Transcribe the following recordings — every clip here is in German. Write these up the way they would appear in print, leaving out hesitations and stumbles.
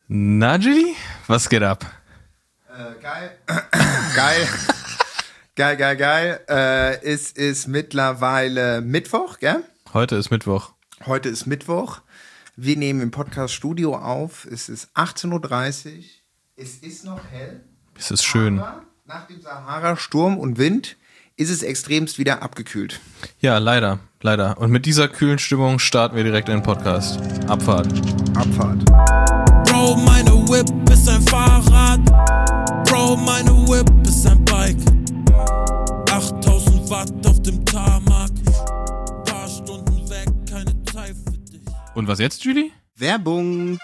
Na, Julie? Was geht ab? Geil. Es ist mittlerweile Mittwoch, gell? Heute ist Mittwoch. Wir nehmen im Podcast-Studio auf. Es ist 18.30 Uhr. Es ist noch hell. Es ist schön. Aber nach dem Sahara, Sturm und Wind, ist es extremst wieder abgekühlt. Ja, leider. Und mit dieser kühlen Stimmung starten wir direkt in den Podcast. Abfahrt. Bro, meine Whip ist ein Fahrrad. Bro, meine Whip ist ein Bike. 8000 Watt auf dem Tarmac. Paar Stunden weg, keine Zeit für dich. Und was jetzt, Julie? Werbung.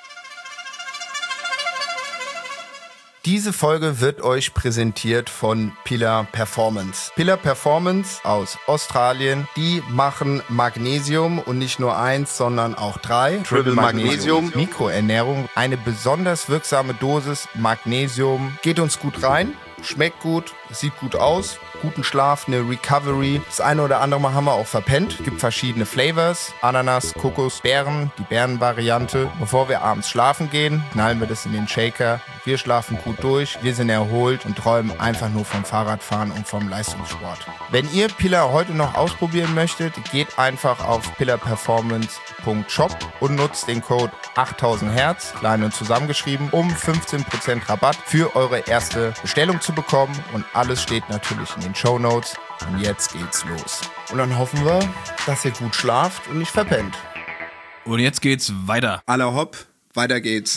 Diese Folge wird euch präsentiert von Pillar Performance. Pillar Performance aus Australien, die machen Magnesium und nicht nur 1, sondern auch 3. Triple Magnesium, Mikroernährung, eine besonders wirksame Dosis Magnesium. Geht uns gut rein, schmeckt gut, sieht gut aus. Guten Schlaf, eine Recovery. Das eine oder andere Mal haben wir auch verpennt. Gibt verschiedene Flavors. Ananas, Kokos, Beeren, die Beerenvariante. Bevor wir abends schlafen gehen, knallen wir das in den Shaker. Wir schlafen gut durch, wir sind erholt und träumen einfach nur vom Fahrradfahren und vom Leistungssport. Wenn ihr Pillar heute noch ausprobieren möchtet, geht einfach auf pillarperformance.shop und nutzt den Code 8000Hertz, klein und zusammengeschrieben, um 15% Rabatt für eure erste Bestellung zu bekommen. Und alles steht natürlich in den Shownotes. Und jetzt geht's los. Und dann hoffen wir, dass ihr gut schlaft und nicht verpennt. Und jetzt geht's weiter. Aller hopp, weiter geht's.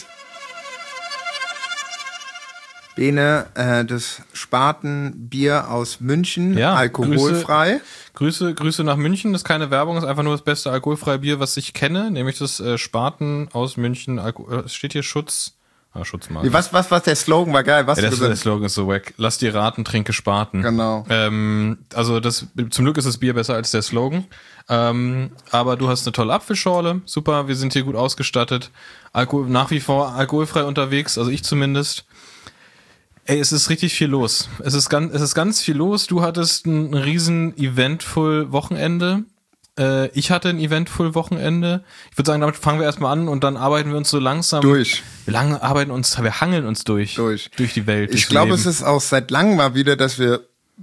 Bene, das Spatenbier aus München, Ja, alkoholfrei. Grüße nach München. Das ist keine Werbung, das ist einfach nur das beste alkoholfreie Bier, was ich kenne. Nämlich das Spaten aus München. Es steht hier Schutzmarke. Nee, was der Slogan war geil. Was Der Slogan ist so wack. Lass dir raten, trinke Spaten. Genau. Also zum Glück ist das Bier besser als der Slogan. Aber du hast eine tolle Apfelschorle. Super, wir sind hier gut ausgestattet. Nach wie vor alkoholfrei unterwegs, also ich zumindest. Ey, es ist richtig viel los. Es ist ganz viel los. Du hattest ein riesen eventful Wochenende. Ich hatte ein eventful Wochenende. Ich würde sagen, damit fangen wir erstmal an und dann arbeiten wir uns so langsam durch. Wir hangeln uns durch die Welt. Ich glaube, es ist auch seit langem mal wieder, dass wir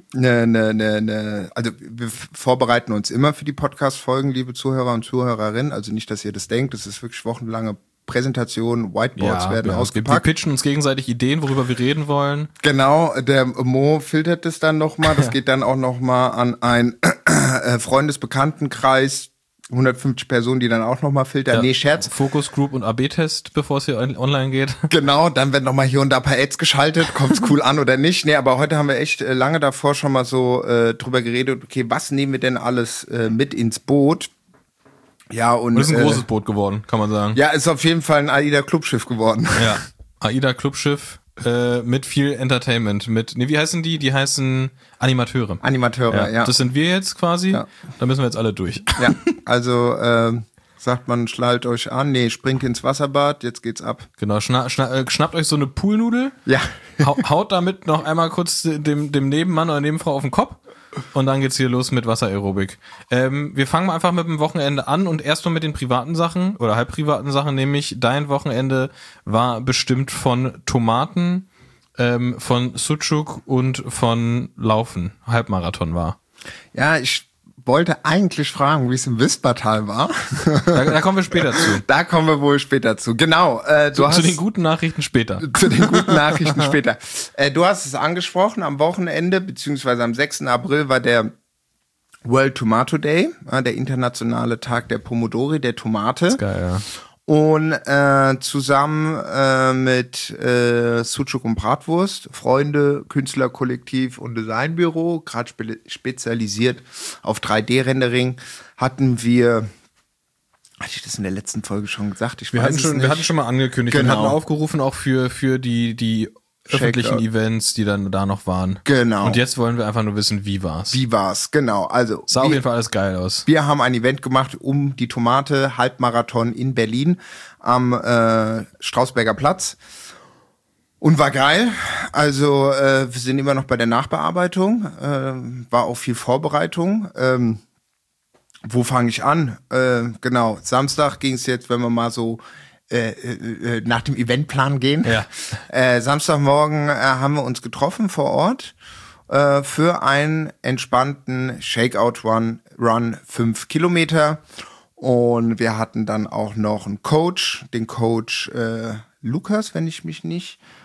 also wir vorbereiten uns immer für die Podcast-Folgen, liebe Zuhörer und Zuhörerinnen. Also nicht, dass ihr das denkt. Das ist wirklich wochenlange Präsentationen, Whiteboards werden ausgepackt. Wir pitchen uns gegenseitig Ideen, worüber wir reden wollen. Genau, der Mo filtert das dann nochmal. Das geht dann auch nochmal an einen Freundesbekanntenkreis, 150 Personen, die dann auch nochmal filtern. Ja, nee, Scherz. Focus Group und AB-Test, bevor es hier online geht. Genau, dann werden nochmal hier und da ein paar Ads geschaltet, kommt's cool an oder nicht. Nee, aber heute haben wir echt lange davor schon mal so drüber geredet, okay, was nehmen wir denn alles mit ins Boot? Ja, und ist ein großes Boot geworden, kann man sagen. Ja, ist auf jeden Fall ein AIDA-Clubschiff geworden. Ja, AIDA-Clubschiff mit viel Entertainment. Wie heißen die? Die heißen Animateure. Ja. Das sind wir jetzt quasi. Ja. Da müssen wir jetzt alle durch. Ja, also sagt man, schnallt euch an. Nee, springt ins Wasserbad, jetzt geht's ab. Genau, schnappt euch so eine Poolnudel. Ja. Haut damit noch einmal kurz dem Nebenmann oder Nebenfrau auf den Kopf. Und dann geht's hier los mit Wassererobik. Wir fangen mal einfach mit dem Wochenende an und erst mal mit den privaten Sachen oder halb privaten Sachen, nämlich dein Wochenende war bestimmt von Tomaten, von Sucuk und von Laufen. Halbmarathon war. Ja, ich wollte eigentlich fragen, wie es im Wispertal war. Da kommen wir später zu. Da kommen wir wohl später zu. Genau. Zu den guten Nachrichten später. Du hast es angesprochen, am Wochenende, beziehungsweise am 6. April war der World Tomato Day, der internationale Tag der Pomodori, der Tomate. Das ist geil, ja. Und zusammen mit Sucuk und Bratwurst, Freunde, Künstlerkollektiv und Designbüro, gerade spezialisiert auf 3D-Rendering, hatten wir, hatte ich das in der letzten Folge schon gesagt? Wir hatten schon mal angekündigt, genau. Wir hatten aufgerufen auch für die öffentlichen Events, die dann da noch waren. Genau. Und jetzt wollen wir einfach nur wissen, wie war's. Genau. Also sah auf jeden Fall alles geil aus. Wir haben ein Event gemacht um die Tomate Halbmarathon in Berlin am Strausberger Platz. Und war geil. Also wir sind immer noch bei der Nachbearbeitung. War auch viel Vorbereitung. Wo fange ich an? Genau, Samstag ging es jetzt, wenn wir mal so nach dem Eventplan gehen. Ja. Samstagmorgen haben wir uns getroffen vor Ort für einen entspannten Shakeout-Run 5 Kilometer. Und wir hatten dann auch noch einen Coach, den Coach Lukas, wenn ich mich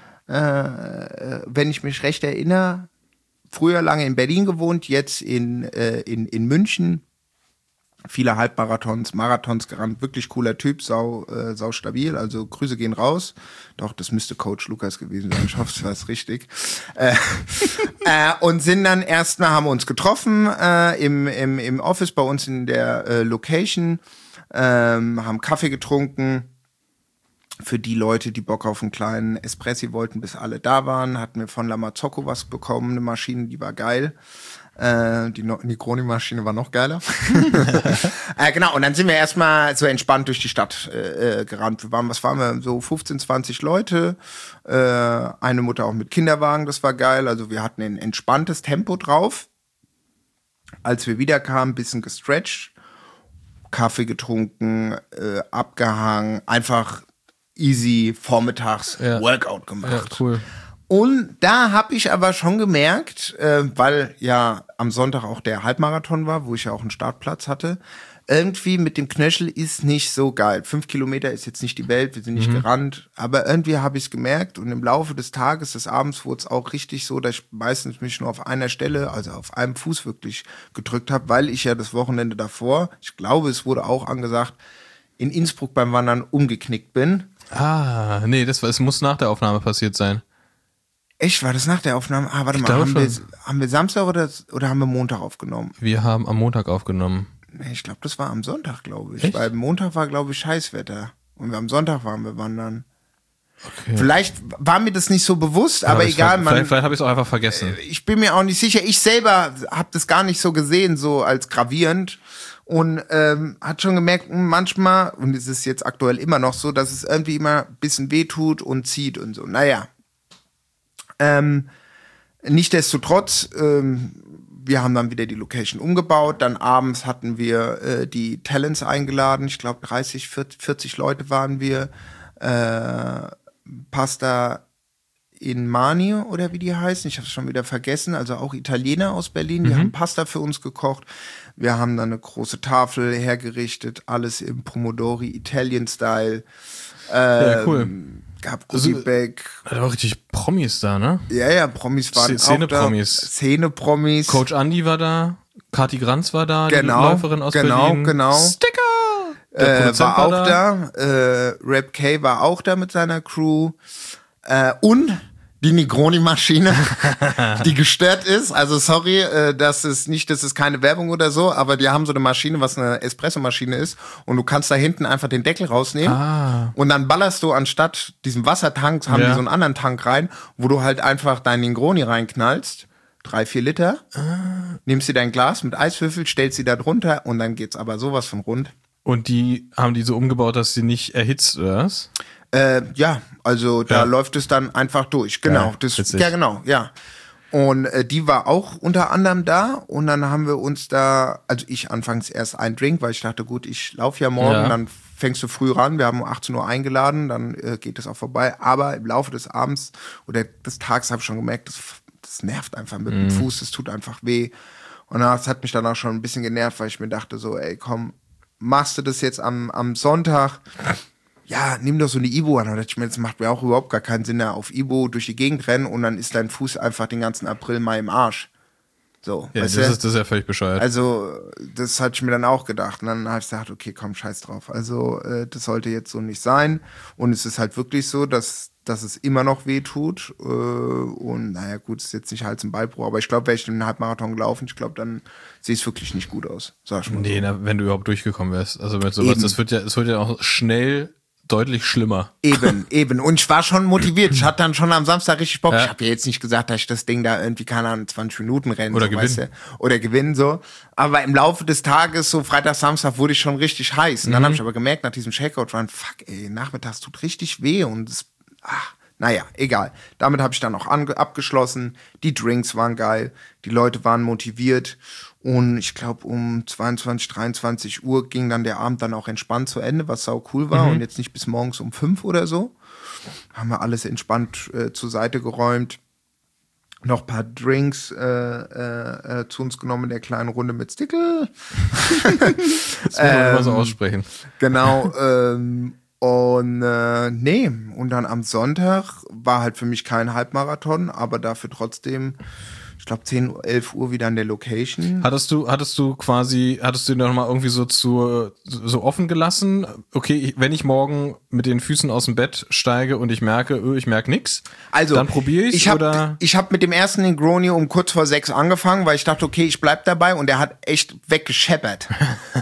recht erinnere. Früher lange in Berlin gewohnt, jetzt in München. Viele Halbmarathons, Marathons gerannt, wirklich cooler Typ, sau stabil, also Grüße gehen raus. Doch, das müsste Coach Lukas gewesen sein, ich hoffe, es war richtig. Und sind dann haben wir uns getroffen im Office bei uns in der Location, haben Kaffee getrunken. Für die Leute, die Bock auf einen kleinen Espressi wollten, bis alle da waren, hatten wir von La Marzocco was bekommen, eine Maschine, die war geil. Die Negroni-Maschine war noch geiler. Genau, und dann sind wir erstmal so entspannt durch die Stadt gerannt. Was waren wir? So 15, 20 Leute. Eine Mutter auch mit Kinderwagen, das war geil. Also wir hatten ein entspanntes Tempo drauf. Als wir wiederkamen, ein bisschen gestretcht, Kaffee getrunken, abgehangen, einfach easy vormittags Workout gemacht. Ja, cool. Und da habe ich aber schon gemerkt, weil ja am Sonntag auch der Halbmarathon war, wo ich ja auch einen Startplatz hatte, irgendwie mit dem Knöchel ist nicht so geil. 5 Kilometer ist jetzt nicht die Welt, wir sind nicht gerannt, aber irgendwie habe ich es gemerkt und im Laufe des Tages, des Abends wurde es auch richtig so, dass ich meistens mich nur auf einer Stelle, also auf einem Fuß wirklich gedrückt habe, weil ich ja das Wochenende davor, ich glaube, es wurde auch angesagt, in Innsbruck beim Wandern umgeknickt bin. Ah, nee, es muss nach der Aufnahme passiert sein. Echt, war das nach der Aufnahme? Ah, warte mal, haben wir Samstag oder haben wir Montag aufgenommen? Wir haben am Montag aufgenommen. Nee, ich glaube, das war am Sonntag, glaube ich. Echt? Weil Montag war, glaube ich, Scheißwetter. Und am Sonntag waren wir wandern. Okay. Vielleicht war mir das nicht so bewusst, aber egal. Vielleicht habe ich es auch einfach vergessen. Ich bin mir auch nicht sicher. Ich selber habe das gar nicht so gesehen, so als gravierend. Und hat schon gemerkt, manchmal, und es ist jetzt aktuell immer noch so, dass es irgendwie immer ein bisschen wehtut und zieht und so. Naja. Nichtsdestotrotz, wir haben dann wieder die Location umgebaut. Dann abends hatten wir die Talents eingeladen. Ich glaube 30, 40 Leute waren wir. Pasta in Mani oder wie die heißen. Ich habe es schon wieder vergessen. Also auch Italiener aus Berlin. Die haben Pasta für uns gekocht. Wir haben dann eine große Tafel hergerichtet. Alles im Pomodori Italian Style. Ja, cool. Gab Goodieback. Da war richtig Promis da, ne? Ja, Promis waren Szene-Promis. Szene-Promis. Coach Andy war da, Kathi Granz war da, genau, die Läuferin aus Berlin. Genau. Sticker! Der Produzent war auch da. Rap K war auch da mit seiner Crew. Und die Negroni-Maschine, die gestört ist. Also sorry, das ist keine Werbung oder so, aber die haben so eine Maschine, was eine Espresso-Maschine ist und du kannst da hinten einfach den Deckel rausnehmen und dann ballerst du anstatt diesem Wassertank, haben die so einen anderen Tank rein, wo du halt einfach deinen Negroni reinknallst, 3-4 Liter, nimmst dir dein Glas mit Eiswürfel, stellst sie da drunter und dann geht's aber sowas von rund. Und die haben die so umgebaut, dass sie nicht erhitzt, oder was? Ja, also da läuft es dann einfach durch. Genau. Ja, Und die war auch unter anderem da und dann haben wir uns da, also ich anfangs erst einen Drink, weil ich dachte, gut, ich laufe ja morgen, dann fängst du früh ran, wir haben um 18 Uhr eingeladen, dann geht es auch vorbei, aber im Laufe des Abends oder des Tages habe ich schon gemerkt, das nervt einfach mit dem Fuß, das tut einfach weh und das hat mich dann auch schon ein bisschen genervt, weil ich mir dachte so, ey komm, machst du das jetzt am Sonntag? Ja, nimm doch so eine Ibo an. Und ich meine, das macht mir auch überhaupt gar keinen Sinn, auf Ibo durch die Gegend rennen und dann ist dein Fuß einfach den ganzen April, Mai im Arsch. So, ja, das ist ja völlig bescheuert. Also, das hatte ich mir dann auch gedacht. Und dann habe ich gesagt, okay, komm, scheiß drauf. Also, das sollte jetzt so nicht sein. Und es ist halt wirklich so, dass es immer noch weh tut. Und naja, gut, ist jetzt nicht Hals- und Beinbruch. Aber ich glaube, wäre ich den Halbmarathon gelaufen, ich glaube, dann sieht es wirklich nicht gut aus. Sag ich mal so. Na, wenn du überhaupt durchgekommen wärst. Also mit sowas, es wird ja auch schnell deutlich schlimmer. Eben. Und ich war schon motiviert. Ich hatte dann schon am Samstag richtig Bock. Ja. Ich habe ja jetzt nicht gesagt, dass ich das Ding da irgendwie, keine Ahnung, 20 Minuten renne. Oder so, gewinnen. Weißt du? Oder gewinnen, so. Aber im Laufe des Tages, so Freitag, Samstag, wurde ich schon richtig heiß. Und dann habe ich aber gemerkt, nach diesem Shakeout-Run, fuck, ey, nachmittags tut richtig weh und Naja, egal. Damit habe ich dann auch abgeschlossen. Die Drinks waren geil, die Leute waren motiviert und ich glaube um 22, 23 Uhr ging dann der Abend dann auch entspannt zu Ende, was sau cool war und jetzt nicht bis morgens um 5 oder so. Haben wir alles entspannt zur Seite geräumt. Noch ein paar Drinks zu uns genommen in der kleinen Runde mit Stickle. Das muss man immer so aussprechen. Genau. Und dann am Sonntag war halt für mich kein Halbmarathon, aber dafür trotzdem, ich glaube 10, 11 Uhr wieder an der Location. Hattest du noch mal irgendwie so offen gelassen? Okay, wenn ich morgen mit den Füßen aus dem Bett steige und ich merke nix, also, dann probiere ich's, ich hab mit dem ersten Negroni um kurz vor 6 angefangen, weil ich dachte, okay, ich bleib dabei und der hat echt weggescheppert.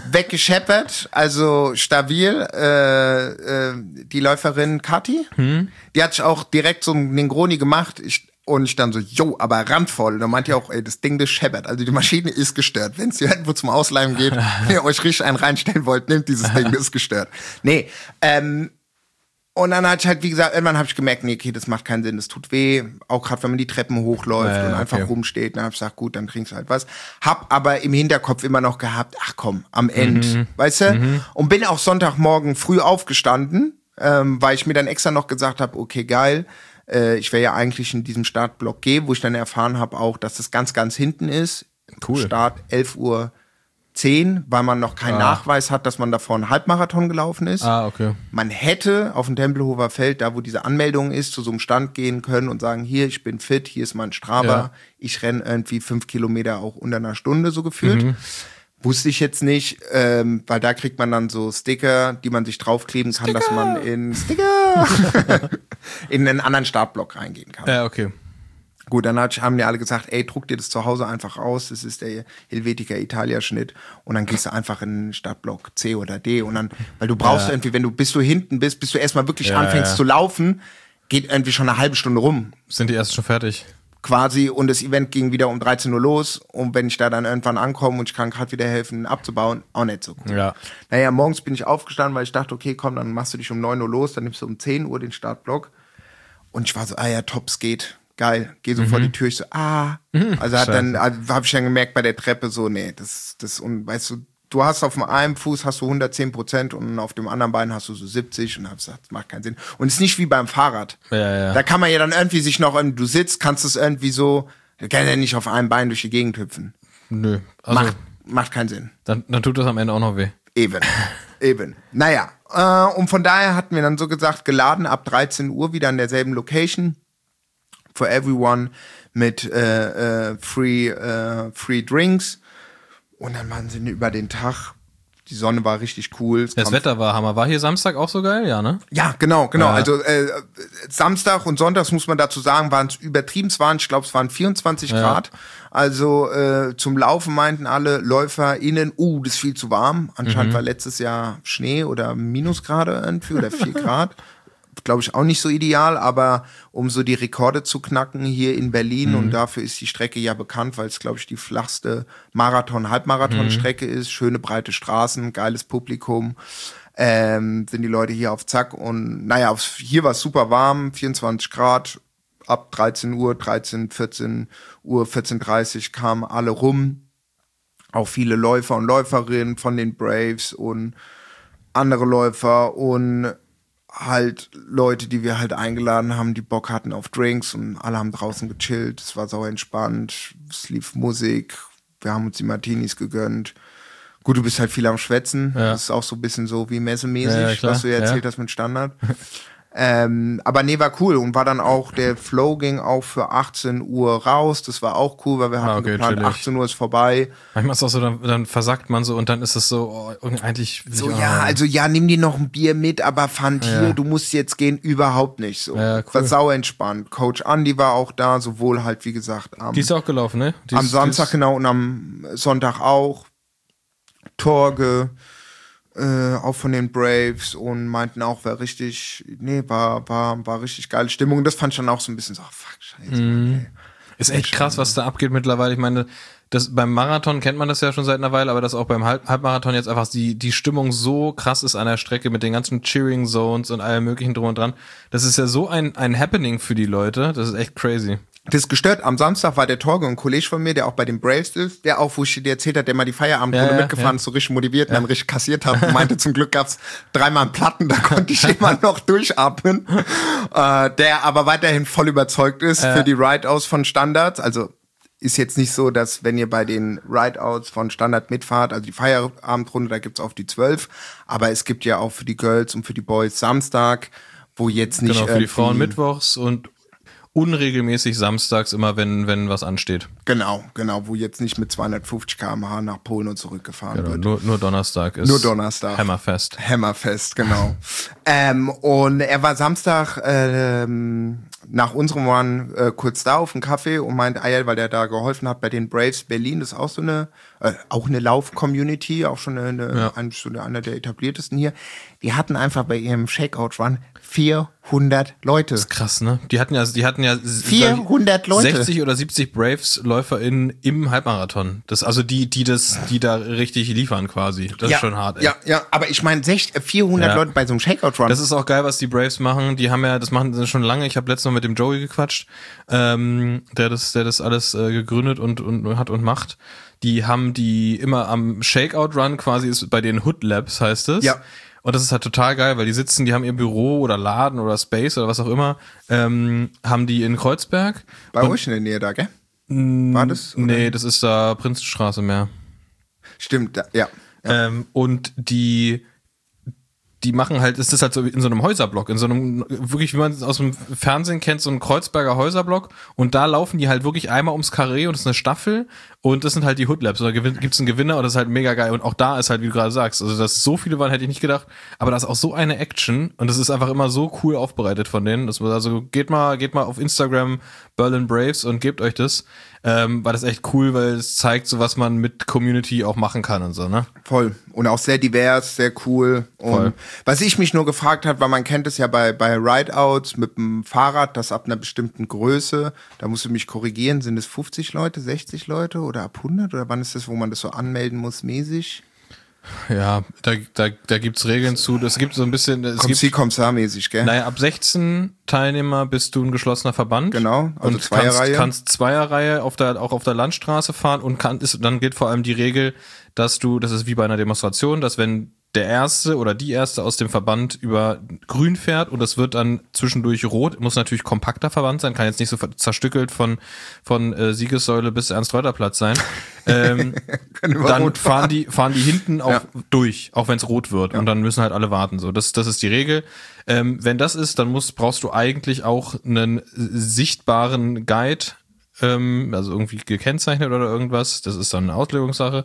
Also stabil. Die Läuferin Kathi, die hat sich auch direkt so einen Negroni gemacht. Und ich dann so, aber randvoll. Und dann meinte ich auch, das Ding, das scheppert. Also die Maschine ist gestört. Wenn es irgendwo zum Ausleihen geht, wenn ihr euch richtig einen reinstellen wollt, nehmt dieses Ding, das ist gestört. Nee, und dann hatte ich halt, wie gesagt, irgendwann habe ich gemerkt, nee, okay, das macht keinen Sinn, das tut weh. Auch gerade, wenn man die Treppen hochläuft und einfach rumsteht. Dann habe ich gesagt, gut, dann trinkst du halt was. Hab aber im Hinterkopf immer noch gehabt, ach komm, am Ende, weißt du? Und bin auch Sonntagmorgen früh aufgestanden, weil ich mir dann extra noch gesagt habe, okay, geil, ich wäre ja eigentlich in diesem Startblock G, wo ich dann erfahren habe auch, dass das ganz, ganz hinten ist. Cool. Start 11:10 Uhr, weil man noch keinen Nachweis hat, dass man davor einen Halbmarathon gelaufen ist. Okay. Man hätte auf dem Tempelhofer Feld, da wo diese Anmeldung ist, zu so einem Stand gehen können und sagen, hier, ich bin fit, hier ist mein Strava, ich renne irgendwie 5 Kilometer auch unter einer Stunde so gefühlt. Wusste ich jetzt nicht, weil da kriegt man dann so Sticker, die man sich draufkleben kann, dass man in einen anderen Startblock reingehen kann. Ja, okay. Gut, dann haben die alle gesagt, ey, druck dir das zu Hause einfach aus, das ist der Helvetica Italia Schnitt und dann gehst du einfach in den Startblock C oder D und dann, weil du brauchst irgendwie, bis du hinten bist, bis du erstmal wirklich anfängst zu laufen, geht irgendwie schon eine halbe Stunde rum. Sind die erst schon fertig? Quasi, und das Event ging wieder um 13 Uhr los und wenn ich da dann irgendwann ankomme und ich kann gerade wieder helfen abzubauen, auch nicht so cool. Ja. Naja, morgens bin ich aufgestanden, weil ich dachte, okay, komm, dann machst du dich um 9 Uhr los, dann nimmst du um 10 Uhr den Startblock und ich war so, ja, top, es geht, geil, geh so vor die Tür, ich so, also habe ich dann gemerkt bei der Treppe so, nee, das und weißt du hast auf dem einen Fuß hast du 110% und auf dem anderen Bein hast du so 70 und hab gesagt, das macht keinen Sinn. Und es ist nicht wie beim Fahrrad. Ja. Da kann man ja dann irgendwie sich noch, du sitzt, kannst es irgendwie so, du kannst ja nicht auf einem Bein durch die Gegend hüpfen. Nö. Also, macht keinen Sinn. Dann tut das am Ende auch noch weh. Eben. Naja, und von daher hatten wir dann so gesagt, geladen ab 13 Uhr wieder an derselben Location. For everyone mit free drinks. Und dann waren sie über den Tag. Die Sonne war richtig cool. Das Wetter war Hammer. War hier Samstag auch so geil? Ja, ne? Ja, genau. Ja. Also Samstag und Sonntags muss man dazu sagen, waren es übertrieben. Ich glaube, es waren 24 Grad. Also zum Laufen meinten alle LäuferInnen, das ist viel zu warm. Anscheinend war letztes Jahr Schnee oder Minusgrade irgendwie oder 4 Grad. Glaube ich auch nicht so ideal, aber um so die Rekorde zu knacken hier in Berlin und dafür ist die Strecke ja bekannt, weil es, glaube ich, die flachste Halbmarathon-Strecke ist, schöne breite Straßen, geiles Publikum, sind die Leute hier auf Zack und naja, hier war es super warm, 24 Grad, ab 13 Uhr, 14 Uhr, 14:30 kamen alle rum, auch viele Läufer und Läuferinnen von den Braves und andere Läufer und halt Leute, die wir halt eingeladen haben, die Bock hatten auf Drinks und alle haben draußen gechillt. Es war sau entspannt. Es lief Musik. Wir haben uns die Martinis gegönnt. Gut, du bist halt viel am Schwätzen. Ja. Das ist auch so ein bisschen so wie messemäßig, was du ja erzählt hast mit Standard. Aber nee, war cool und war dann auch, der Flow ging auch für 18 Uhr raus, das war auch cool, weil wir hatten geplant, chillig. 18 Uhr ist vorbei. Manchmal ist es auch so, dann versackt man so und dann ist es so, eigentlich... So, nimm dir noch ein Bier mit, aber fand hier, du musst jetzt gehen, überhaupt nicht so. Ja, cool. War sau entspannt. Coach Andi war auch da, sowohl halt, wie gesagt, die ist auch gelaufen, ne? Am Samstag genau und am Sonntag auch. Torge, auch von den Braves und meinten auch, war richtig geile Stimmung. Und das fand ich dann auch so ein bisschen so, fuck, scheiße. Ist echt krass, was da abgeht mittlerweile. Ich meine, das beim Marathon kennt man das ja schon seit einer Weile, aber dass auch beim Halbmarathon jetzt einfach die Stimmung so krass ist an der Strecke mit den ganzen Cheering Zones und allem möglichen drum und dran. Das ist ja so ein Happening für die Leute. Das ist echt crazy. Das ist gestört. Am Samstag war der Torge, ein Kollege von mir, der auch bei den Braves ist, der auch, wo ich dir erzählt hat, der mal die Feierabendrunde mitgefahren ist, so richtig motiviert und dann richtig kassiert hat und meinte, zum Glück gab's 3-mal einen Platten, da konnte ich immer noch durchatmen. Der aber weiterhin voll überzeugt ist für die Rideouts von Standards. Also ist jetzt nicht so, dass wenn ihr bei den Rideouts von Standard mitfahrt, also die Feierabendrunde, da gibt's auf die 12, aber es gibt ja auch für die Girls und für die Boys Samstag, wo jetzt nicht... Genau, für die Frauen mittwochs und unregelmäßig samstags immer, wenn was ansteht. Genau, wo jetzt nicht mit 250 km/h nach Polen und zurückgefahren wird. Nur Donnerstag ist. Nur Donnerstag. Hammerfest, genau. Und er war Samstag nach unserem Run kurz da auf dem Café und meinte, weil der da geholfen hat bei den Braves Berlin, das ist auch so eine Lauf-Community, auch schon einer der etabliertesten hier. Die hatten einfach bei ihrem Shakeout-Run 400 Leute. Das ist krass, ne? Die hatten ja 400 Leute. 60 oder 70 Braves-LäuferInnen im Halbmarathon. Das, also die da richtig liefern quasi. Das ist schon hart, ey. Ja, aber ich meine 400 Leute bei so einem Shakeout-Run. Das ist auch geil, was die Braves machen. Das machen sie schon lange. Ich habe letztens noch mit dem Joey gequatscht, der das alles gegründet und hat und macht. Die haben die immer am Shakeout-Run quasi, ist bei den Hood Labs heißt es. Ja. Und das ist halt total geil, weil die haben ihr Büro oder Laden oder Space oder was auch immer, haben die in Kreuzberg. Bei euch in der Nähe da, gell? War das? Oder? Nee, das ist da Prinzenstraße mehr. Stimmt, ja. Und die machen halt, es ist halt so in so einem Häuserblock, in so einem, wirklich, wie man es aus dem Fernsehen kennt, so ein Kreuzberger Häuserblock, und da laufen die halt wirklich einmal ums Karree und das ist eine Staffel und das sind halt die Hood Labs, und da gibt's einen Gewinner und das ist halt mega geil, und auch da ist halt, wie du gerade sagst, also dass so viele waren, hätte ich nicht gedacht, aber da ist auch so eine Action und das ist einfach immer so cool aufbereitet von denen, also geht mal auf Instagram Berlin Braves und gebt euch das, war das echt cool, weil es zeigt so, was man mit Community auch machen kann und so, ne? Voll. Und auch sehr divers, sehr cool. Und was ich mich nur gefragt habe, weil man kennt es ja bei Rideouts mit dem Fahrrad, das ab einer bestimmten Größe, da musst du mich korrigieren, sind es 50 Leute, 60 Leute oder ab 100? Oder wann ist das, wo man das so anmelden muss mäßig? Ja, da gibt's Regeln zu. Das gibt so ein bisschen. Kommissar-mäßig, gell? Naja, ab 16 Teilnehmer bist du ein geschlossener Verband. Genau, also und Zweierreihe. Kannst Zweierreihe auch auf der Landstraße fahren und dann gilt vor allem die Regel, das ist wie bei einer Demonstration, dass wenn der Erste oder die Erste aus dem Verband über grün fährt und es wird dann zwischendurch rot, muss natürlich kompakter Verband sein, kann jetzt nicht so zerstückelt von Siegessäule bis Ernst-Reuter-Platz sein. Dann fahren die hinten auch durch, auch wenn es rot wird, und dann müssen halt alle warten. So, das ist die Regel. Wenn das ist, dann brauchst du eigentlich auch einen sichtbaren Guide, also irgendwie gekennzeichnet oder irgendwas. Das ist dann eine Auslegungssache.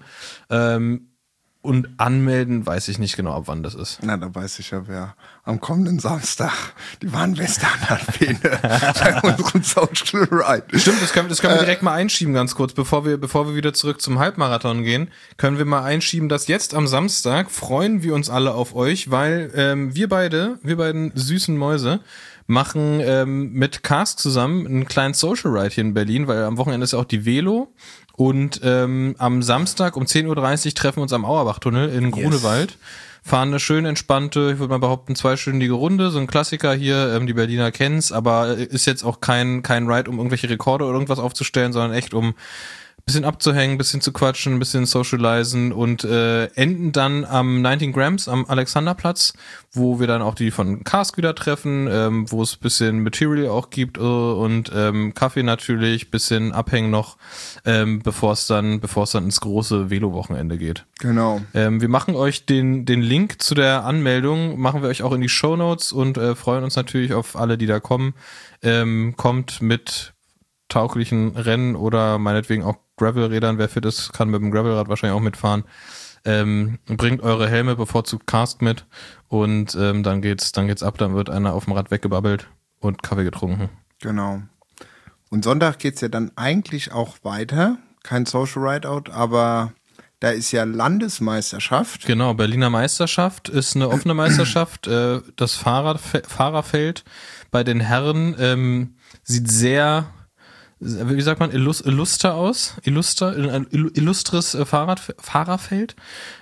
Und anmelden weiß ich nicht genau, ab wann das ist. Na, da weiß ich ja, wer am kommenden Samstag die Warnwestern-Armee bei unserem Social Ride. Stimmt, das können wir direkt mal einschieben, ganz kurz, bevor wir wieder zurück zum Halbmarathon gehen, können wir mal einschieben, dass jetzt am Samstag freuen wir uns alle auf euch, weil wir beiden süßen Mäuse, machen mit Cask zusammen einen kleinen Social Ride hier in Berlin, weil am Wochenende ist ja auch die Velo. Und am Samstag um 10.30 Uhr treffen wir uns am Auerbachtunnel in Grunewald, fahren eine schön entspannte, ich würde mal behaupten, 2-stündige Runde, so ein Klassiker hier, die Berliner kennen's, aber ist jetzt auch kein Ride, um irgendwelche Rekorde oder irgendwas aufzustellen, sondern echt um bisschen abzuhängen, bisschen zu quatschen, bisschen socialisen und enden dann am 19 Grams am Alexanderplatz, wo wir dann auch die von Cask wieder treffen, wo es bisschen Material auch gibt und Kaffee natürlich, bisschen abhängen noch, bevor es dann ins große Velo-Wochenende geht. Genau. Wir machen euch den Link zu der Anmeldung, machen wir euch auch in die Shownotes und freuen uns natürlich auf alle, die da kommen. Kommt mit tauglichen Rennen oder meinetwegen auch Gravelrädern, wer fit ist, kann mit dem Gravelrad wahrscheinlich auch mitfahren. Bringt eure Helme bevorzugt Cask mit und dann geht's ab, dann wird einer auf dem Rad weggebabbelt und Kaffee getrunken. Genau. Und Sonntag geht's ja dann eigentlich auch weiter. Kein Social Rideout, aber da ist ja Landesmeisterschaft. Genau, Berliner Meisterschaft ist eine offene Meisterschaft. Das Fahrerfeld bei den Herren sieht sehr wie sagt man, illuster aus, ein illustres Fahrerfeld,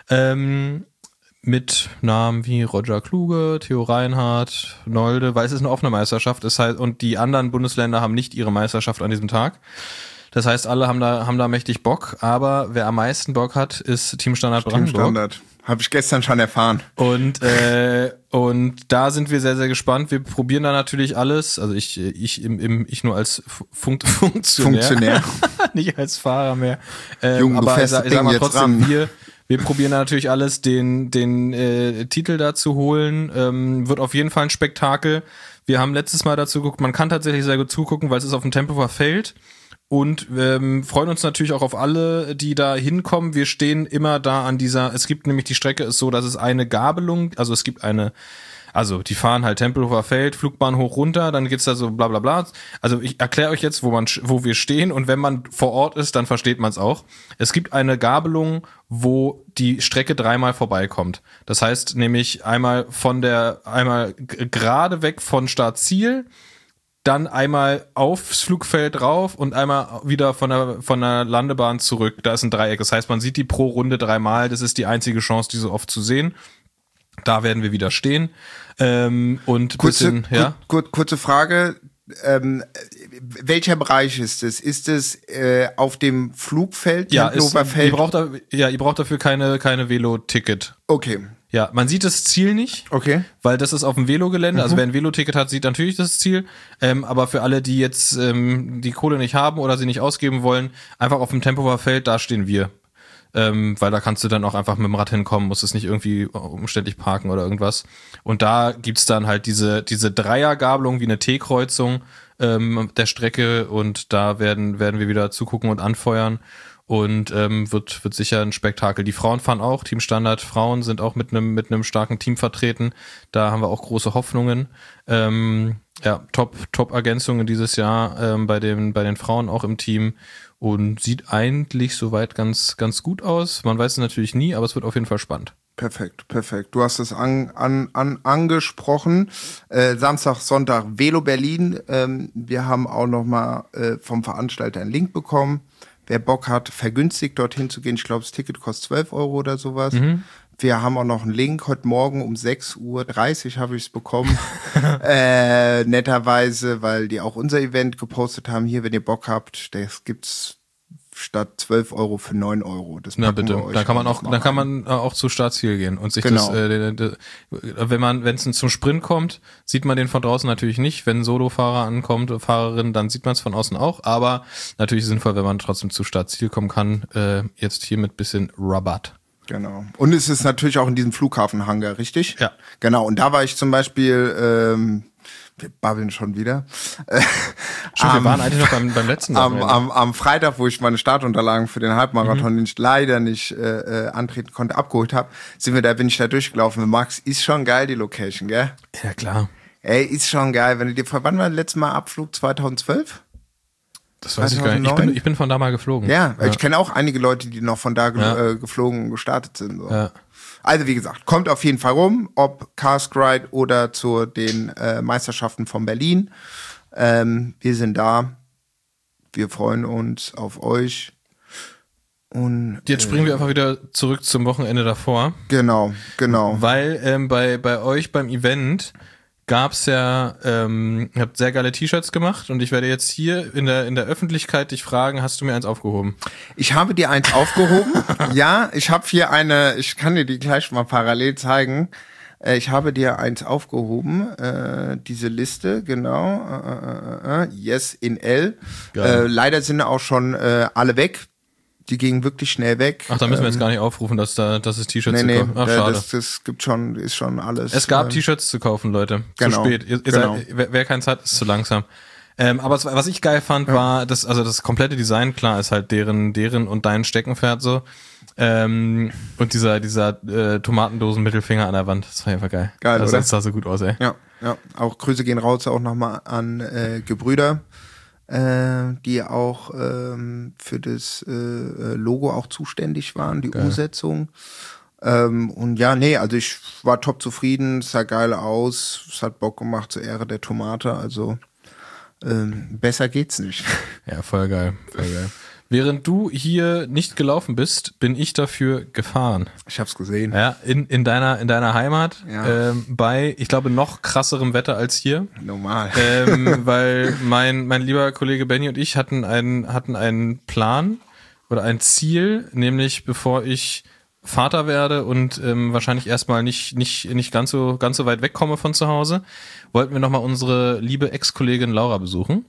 mit Namen wie Roger Kluge, Theo Reinhardt, Nolde, weil es ist eine offene Meisterschaft, ist halt, und die anderen Bundesländer haben nicht ihre Meisterschaft an diesem Tag. Das heißt, alle haben da mächtig Bock, aber wer am meisten Bock hat, ist Team Standard Brandenburg. Team Standard. Habe ich gestern schon erfahren. Und da sind wir sehr, sehr gespannt. Wir probieren da natürlich alles. Also ich nur als Funktionär. Nicht als Fahrer mehr. Junge, aber ich sag mal trotzdem, wir probieren da natürlich alles, den Titel da zu holen. Wird auf jeden Fall ein Spektakel. Wir haben letztes Mal dazu geguckt, man kann tatsächlich sehr gut zugucken, weil es ist auf dem Tempelhofer Feld. Und freuen uns natürlich auch auf alle, die da hinkommen. Wir stehen immer da an es gibt nämlich, die Strecke ist so, dass es eine Gabelung, also es gibt die fahren halt Tempelhofer Feld, Flugbahn hoch runter, dann geht's da so bla bla bla. Also ich erkläre euch jetzt, wo wir stehen, und wenn man vor Ort ist, dann versteht man es auch. Es gibt eine Gabelung, wo die Strecke 3-mal vorbeikommt. Das heißt nämlich einmal gerade weg von Startziel, dann einmal aufs Flugfeld rauf und einmal wieder von der Landebahn zurück. Da ist ein Dreieck. Das heißt, man sieht die pro Runde 3-mal. Das ist die einzige Chance, die so oft zu sehen. Da werden wir wieder stehen. Kurze Frage. Welcher Bereich ist es? Ist es auf dem Flugfeld? Ja, ihr braucht dafür keine Velo-Ticket. Okay. Ja, man sieht das Ziel nicht, okay, weil das ist auf dem Velo-Gelände. Also wer ein Velo-Ticket hat, sieht natürlich das Ziel. Aber für alle, die jetzt die Kohle nicht haben oder sie nicht ausgeben wollen, einfach auf dem Tempelhofer Feld, da stehen wir. Weil da kannst du dann auch einfach mit dem Rad hinkommen, musst es nicht irgendwie umständlich parken oder irgendwas. Und da gibt's dann halt diese Dreiergabelung wie eine T-Kreuzung der Strecke, und da werden wir wieder zugucken und anfeuern. Und wird sicher ein Spektakel. Die Frauen fahren auch, Team Standard Frauen sind auch mit einem starken Team vertreten. Da haben wir auch große Hoffnungen. Top-Ergänzungen dieses Jahr bei den Frauen auch im Team, und sieht eigentlich soweit ganz gut aus. Man weiß es natürlich nie, aber es wird auf jeden Fall spannend. Perfekt. Du hast es angesprochen. Samstag, Sonntag Velo Berlin. Wir haben auch nochmal vom Veranstalter einen Link bekommen. Wer Bock hat, vergünstigt dorthin zu gehen. Ich glaube, das Ticket kostet 12 € oder sowas. Mhm. Wir haben auch noch einen Link. Heute Morgen um 6:30 Uhr habe ich es bekommen. Netterweise, weil die auch unser Event gepostet haben. Hier, wenn ihr Bock habt, das gibt's statt 12 € für 9 €. Das bitte. Dann kann man auch zu Startziel gehen und sich genau. Wenn es zum Sprint kommt, sieht man den von draußen natürlich nicht. Wenn ein Solofahrer ankommt, Fahrerin, dann sieht man es von außen auch. Aber natürlich sinnvoll, wenn man trotzdem zu Startziel kommen kann. Jetzt hier mit bisschen Rabatt. Genau. Und es ist natürlich auch in diesem Flughafenhangar, richtig? Ja. Genau. Und da war ich zum Beispiel, wir babbeln schon wieder. Stimmt, wir waren eigentlich noch beim letzten Mal. Am Freitag, wo ich meine Startunterlagen für den Halbmarathon, den ich leider nicht antreten konnte, abgeholt habe, bin ich da durchgelaufen. Max, ist schon geil, die Location, gell? Ja, klar. Ey, ist schon geil. Wann war das letzte Mal Abflug? 2012? Das weiß 2009? Ich gar nicht. Ich bin von da mal geflogen. Ja. Ich kenne auch einige Leute, die noch von da geflogen und gestartet sind. So. Ja. Also wie gesagt, kommt auf jeden Fall rum, ob Cask Ride oder zu den Meisterschaften von Berlin. Wir sind da. Wir freuen uns auf euch. Und jetzt springen wir einfach wieder zurück zum Wochenende davor. Genau. Weil bei euch beim Event gab's ja, ihr habt sehr geile T-Shirts gemacht, und ich werde jetzt hier in der Öffentlichkeit dich fragen, hast du mir eins aufgehoben? Ich habe dir eins aufgehoben. Ja, ich habe hier ich kann dir die gleich mal parallel zeigen. Ich habe dir eins aufgehoben, diese Liste, genau. Yes in L. Leider sind auch schon alle weg. Die gingen wirklich schnell weg. Ach, da müssen wir jetzt gar nicht aufrufen, dass es T-Shirts zu kaufen. Ach, schade. Das ist schon alles. Es gab T-Shirts zu kaufen, Leute. Genau, zu spät. Wer keine Zeit hat, ist zu langsam. Aber was ich geil fand, war, das komplette Design, klar, ist halt deren und dein Steckenpferd so. Und dieser Tomatendosen-Mittelfinger an der Wand, das war einfach geil. Geil, oder? Das sah so gut aus, ey. Ja. Auch Grüße gehen raus auch nochmal an Gebrüder, die auch für das Logo auch zuständig waren, die Umsetzung. Und ja, also ich war top zufrieden, es sah geil aus, es hat Bock gemacht zur Ehre der Tomate, also Besser geht's nicht. Ja, voll geil. Während du hier nicht gelaufen bist, bin ich dafür gefahren. Ich hab's gesehen. Ja, in deiner Heimat, Ja. bei, ich glaube, noch krasserem Wetter als hier. Normal. Weil mein lieber Kollege Benny und ich hatten einen Plan oder ein Ziel, nämlich bevor ich Vater werde und wahrscheinlich erstmal nicht ganz so weit wegkomme von zu Hause, wollten wir nochmal unsere liebe Ex-Kollegin Laura besuchen.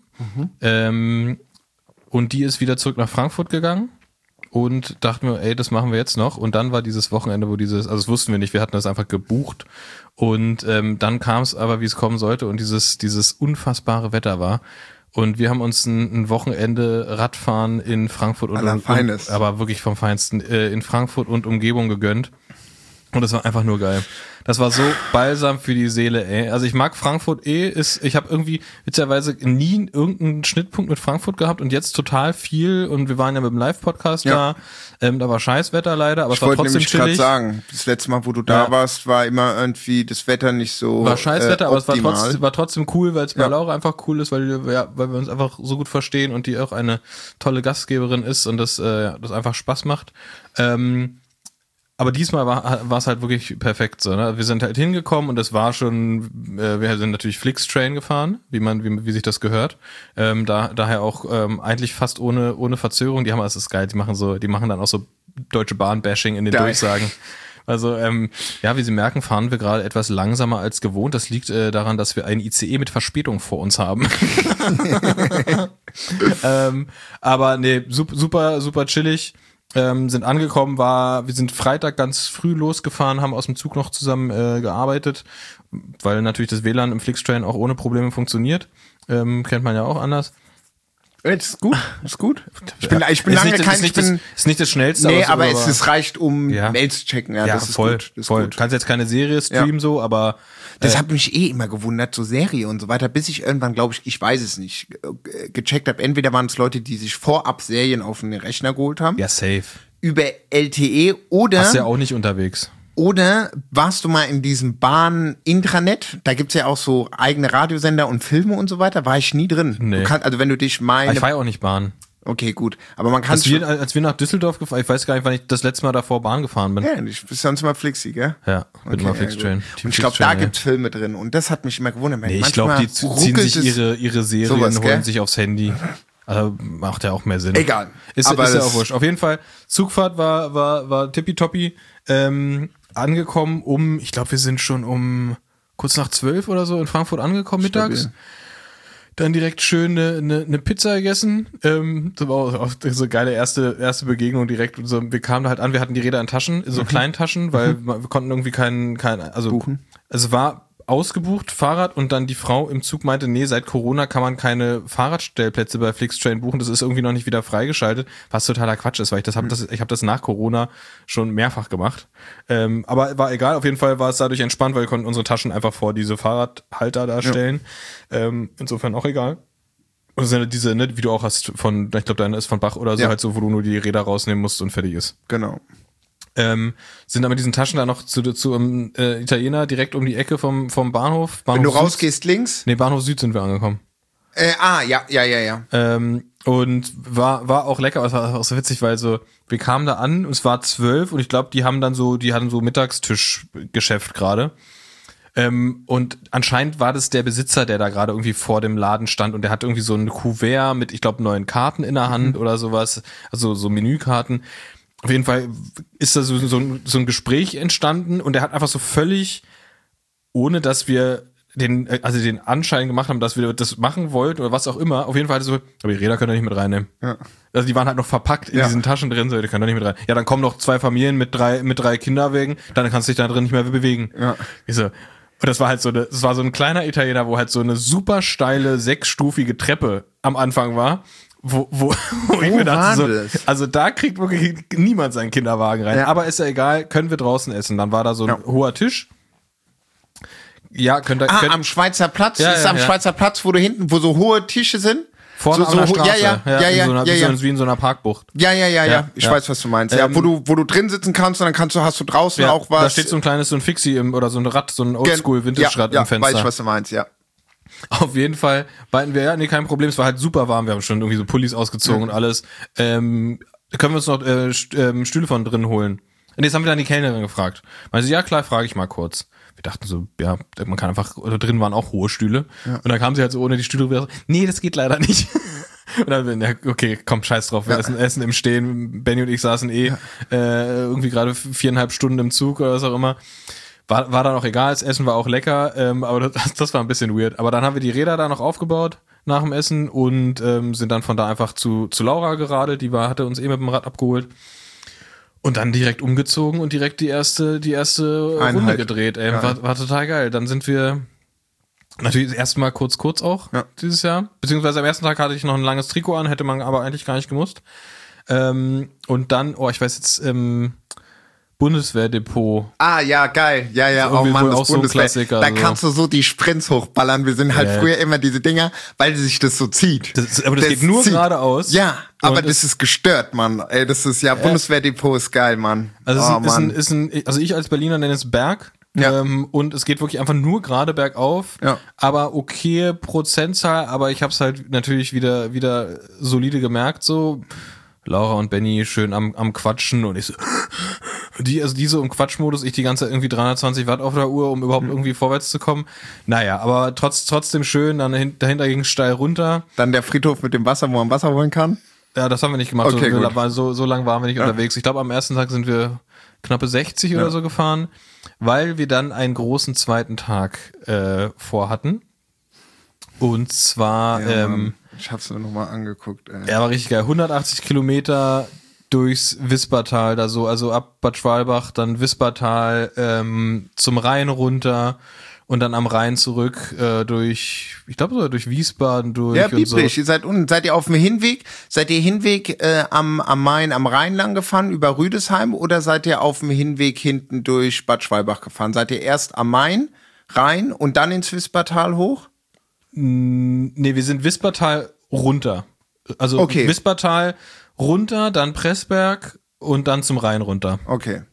Und die ist wieder zurück nach Frankfurt gegangen und dachten wir, ey, das machen wir jetzt noch. Und dann war dieses Wochenende, also das wussten wir nicht, wir hatten das einfach gebucht. Und dann kam es aber, wie es kommen sollte und dieses unfassbare Wetter war. Und wir haben uns ein Wochenende Radfahren in Frankfurt aber wirklich vom Feinsten, in Frankfurt und Umgebung gegönnt. Und das war einfach nur geil. Das war so balsam für die Seele, ey. Also ich mag Frankfurt ich habe irgendwie witzigerweise nie irgendeinen Schnittpunkt mit Frankfurt gehabt und jetzt total viel und wir waren ja mit dem Live-Podcast da. Da war Scheißwetter leider, aber es war trotzdem chillig. Ich wollte nämlich gerade sagen, das letzte Mal, wo du da warst, war immer irgendwie das Wetter nicht so war Scheißwetter, aber es optimal. war trotzdem cool, weil es bei Laura einfach cool ist, weil wir uns einfach so gut verstehen und die auch eine tolle Gastgeberin ist und das einfach Spaß macht. Aber diesmal war es halt wirklich perfekt so, ne? Wir sind halt hingekommen und es war schon, wir sind natürlich Flixtrain gefahren, wie sich das gehört. Daher auch eigentlich fast ohne Verzögerung. Das ist geil, die machen dann auch so Deutsche Bahn-Bashing in den Durchsagen. Also, wie Sie merken, fahren wir gerade etwas langsamer als gewohnt. Das liegt daran, dass wir einen ICE mit Verspätung vor uns haben. Aber nee, super, super chillig. Sind angekommen, wir sind Freitag ganz früh losgefahren, haben aus dem Zug noch zusammen gearbeitet, weil natürlich das WLAN im Flixtrain auch ohne Probleme funktioniert. Kennt man ja auch anders. Das ist gut. Ich bin lange kein... Ist nicht das Schnellste. Nee, aber es reicht, um Mails zu checken. Ja, das ist voll, gut. Das ist voll. Gut. Kannst jetzt keine Serie streamen so, aber... Das hat mich immer gewundert, so Serie und so weiter, bis ich irgendwann, glaube ich weiß es nicht, gecheckt habe. Entweder waren es Leute, die sich vorab Serien auf den Rechner geholt haben. Ja, safe. Über LTE oder... Warst ja auch nicht unterwegs. Oder warst du mal in diesem Bahn-Intranet? Da gibt's ja auch so eigene Radiosender und Filme und so weiter. War ich nie drin. Nee. Also wenn du dich Ich fahre ja auch nicht Bahn. Okay, gut. Aber man kann... Als wir nach Düsseldorf gefahren, ich weiß gar nicht, wann ich das letzte Mal davor Bahn gefahren bin. Ja, du bist sonst immer Flixi, gell? Ja, mit mal Flixtrain. Und ich glaube, da gibt's Filme drin. Und das hat mich immer gewundert. Nee, ich glaube, die ziehen sich ihre Serien, holen sich aufs Handy. Also macht ja auch mehr Sinn. Egal. Ist ja auch wurscht. Auf jeden Fall, Zugfahrt war tippitoppi. Angekommen ich glaube, wir sind schon um kurz nach 12 oder so in Frankfurt angekommen mittags. Dann direkt schön eine Pizza gegessen. Das war auch so eine geile erste Begegnung direkt. Und so, wir kamen halt an, wir hatten die Räder in Taschen, in so kleinen Taschen, weil wir konnten irgendwie keinen buchen. Es war ausgebucht, Fahrrad, und dann die Frau im Zug meinte, nee, seit Corona kann man keine Fahrradstellplätze bei Flixtrain buchen, das ist irgendwie noch nicht wieder freigeschaltet, was totaler Quatsch ist, weil ich habe das nach Corona schon mehrfach gemacht. Aber war egal, auf jeden Fall war es dadurch entspannt, weil wir konnten unsere Taschen einfach vor diese Fahrradhalter da stellen. Insofern auch egal. Und das sind diese, ne, wie du auch hast ich glaube, deine ist von Bach oder so, halt so, wo du nur die Räder rausnehmen musst und fertig ist. Genau. Sind da mit diesen Taschen da noch zu einem Italiener direkt um die Ecke vom Bahnhof. Wenn du rausgehst links? Nee, Bahnhof Süd sind wir angekommen. Ja. Und war auch lecker, aber es war auch so witzig, weil so, wir kamen da an, es war 12 und ich glaube, die hatten so Mittagstischgeschäft gerade. Und anscheinend war das der Besitzer, der da gerade irgendwie vor dem Laden stand und der hat irgendwie so ein Kuvert mit, ich glaube, neuen Karten in der Hand oder sowas, also so Menükarten. Auf jeden Fall ist da so ein Gespräch entstanden und er hat einfach so völlig, ohne dass wir den Anschein gemacht haben, dass wir das machen wollten oder was auch immer, auf jeden Fall so, aber die Räder könnt ihr nicht mit reinnehmen. Ja. Also die waren halt noch verpackt in diesen Taschen drin, so, die können doch nicht mit rein. Ja, dann kommen noch 2 Familien mit drei Kinderwegen, dann kannst du dich da drin nicht mehr bewegen. Ja. Ich so, und das war halt das war so ein kleiner Italiener, wo halt so eine super steile 6-stufige Treppe am Anfang war. Wo ich mir dachte, also da kriegt wirklich niemand seinen Kinderwagen rein. Ja. Aber ist ja egal, können wir draußen essen. Dann war da so ein hoher Tisch. Ja, am Schweizer Platz? Schweizer Platz, wo so hohe Tische sind? Vorne an der Straße. Ja. Wie in so einer Parkbucht. Ja. Ich weiß, was du meinst. Wo du drin sitzen kannst und dann hast du draußen auch was. Da steht so ein Fixie oder so ein Rad, so ein Oldschool-Vintage-Rad im Fenster. Weiß ich, was du meinst, ja. Auf jeden Fall meinten wir, ja, nee, kein Problem, es war halt super warm, wir haben schon irgendwie so Pullis ausgezogen und alles. Können wir uns noch Stühle von drin holen? Und jetzt haben wir dann die Kellnerin gefragt. Meinte sie, ja klar, frage ich mal kurz. Wir dachten so, ja, man kann einfach, oder drin waren auch hohe Stühle. Ja. Und dann kam sie halt so ohne die Stühle rüber, nee, das geht leider nicht. Und dann, ja, okay, komm, scheiß drauf, wir essen im Stehen. Benny und ich saßen irgendwie gerade 4,5 Stunden im Zug oder was auch immer. War dann auch egal, das Essen war auch lecker, aber das war ein bisschen weird. Aber dann haben wir die Räder da noch aufgebaut nach dem Essen und sind dann von da einfach zu Laura geradelt, hatte uns mit dem Rad abgeholt. Und dann direkt umgezogen und direkt die erste Runde gedreht. War total geil. Dann sind wir natürlich das erste Mal kurz auch dieses Jahr. Beziehungsweise am ersten Tag hatte ich noch ein langes Trikot an, hätte man aber eigentlich gar nicht gemusst. Und dann, ich weiß jetzt, Bundeswehrdepot. Ah, ja, geil. Ja, oh Mann, das auch so ein Klassiker. Da so. kannst du so die Sprints hochballern. Wir sind halt früher immer diese Dinger, weil sich das so zieht. Aber das geht nur geradeaus. Ja, aber das ist gestört, Mann. Ey, das ist Bundeswehrdepot ist geil, Mann. Also also ich als Berliner nenne es Berg. Ja. Und es geht wirklich einfach nur gerade bergauf. Ja. Aber okay Prozentzahl, aber ich habe es halt natürlich wieder solide gemerkt, so. Laura und Benny schön am Quatschen und ich so, die so im Quatschmodus, ich die ganze Zeit irgendwie 320 Watt auf der Uhr, um überhaupt irgendwie vorwärts zu kommen. Naja, aber trotzdem schön, dann dahinter ging es steil runter. Dann der Friedhof mit dem Wasser, wo man Wasser holen kann? Ja, das haben wir nicht gemacht, okay, so lang waren wir nicht unterwegs. Ich glaube, am ersten Tag sind wir knappe 60 oder so gefahren, weil wir dann einen großen zweiten Tag vorhatten. Und zwar... ich hab's mir nochmal angeguckt. Ja, war richtig geil. 180 Kilometer durchs Wispertal, also ab Bad Schwalbach, dann Wispertal, zum Rhein runter und dann am Rhein zurück durch Wiesbaden durch. Ja, Biebrich. So. Seid ihr auf dem Hinweg? Seid ihr Hinweg am Main, am Rhein lang gefahren über Rüdesheim oder seid ihr auf dem Hinweg hinten durch Bad Schwalbach gefahren? Seid ihr erst am Main, Rhein und dann ins Wispertal hoch? Nee, wir sind Wispertal runter. Also Wispertal runter, dann Pressberg und dann zum Rhein runter. Okay.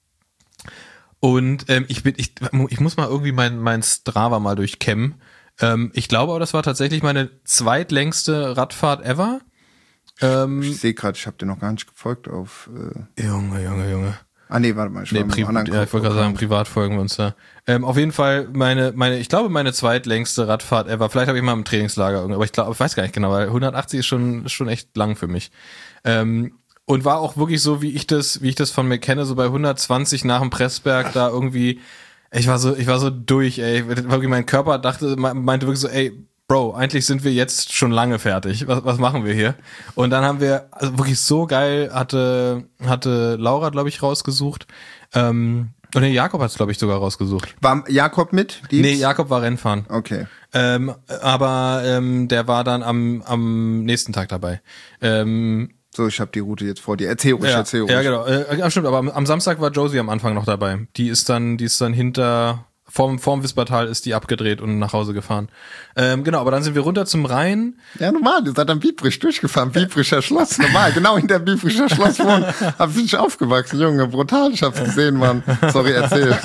Und ich muss mal irgendwie mein Strava mal durchkämmen. Ich glaube aber, das war tatsächlich meine zweitlängste Radfahrt ever. Ich sehe gerade, ich habe dir noch gar nicht gefolgt auf... Junge. Ah nee, warte mal. Ich wollte gerade sagen, privat folgen wir uns da. Auf jeden Fall ich glaube meine zweitlängste Radfahrt ever. Vielleicht habe ich mal im Trainingslager aber ich weiß gar nicht genau, weil 180 ist schon echt lang für mich. Und war auch wirklich so, wie ich das von mir kenne, so bei 120 nach dem Pressberg da irgendwie, ich war so durch, ey. Wirklich mein Körper meinte wirklich so, ey, Bro, eigentlich sind wir jetzt schon lange fertig. Was machen wir hier? Und dann haben wir, also wirklich so geil, hatte Laura, glaube ich, rausgesucht. Und Jakob hat es, glaube ich, sogar rausgesucht. War Jakob mit? Nee, Jakob war Rennfahren. Okay. Aber der war dann am nächsten Tag dabei. So, ich habe die Route jetzt vor dir. Erzähl ruhig. Ja, genau. Stimmt, aber am Samstag war Josie am Anfang noch dabei. Die ist dann hinter... Vorm Wispertal ist die abgedreht und nach Hause gefahren. Genau, aber dann sind wir runter zum Rhein. Ja, normal, ihr seid am Biebrich durchgefahren. Biebricher Schloss, normal. Genau hinter Biebricher Schloss bin ich aufgewachsen, Junge. Brutal, ich hab's gesehen, Mann. Sorry, erzähl.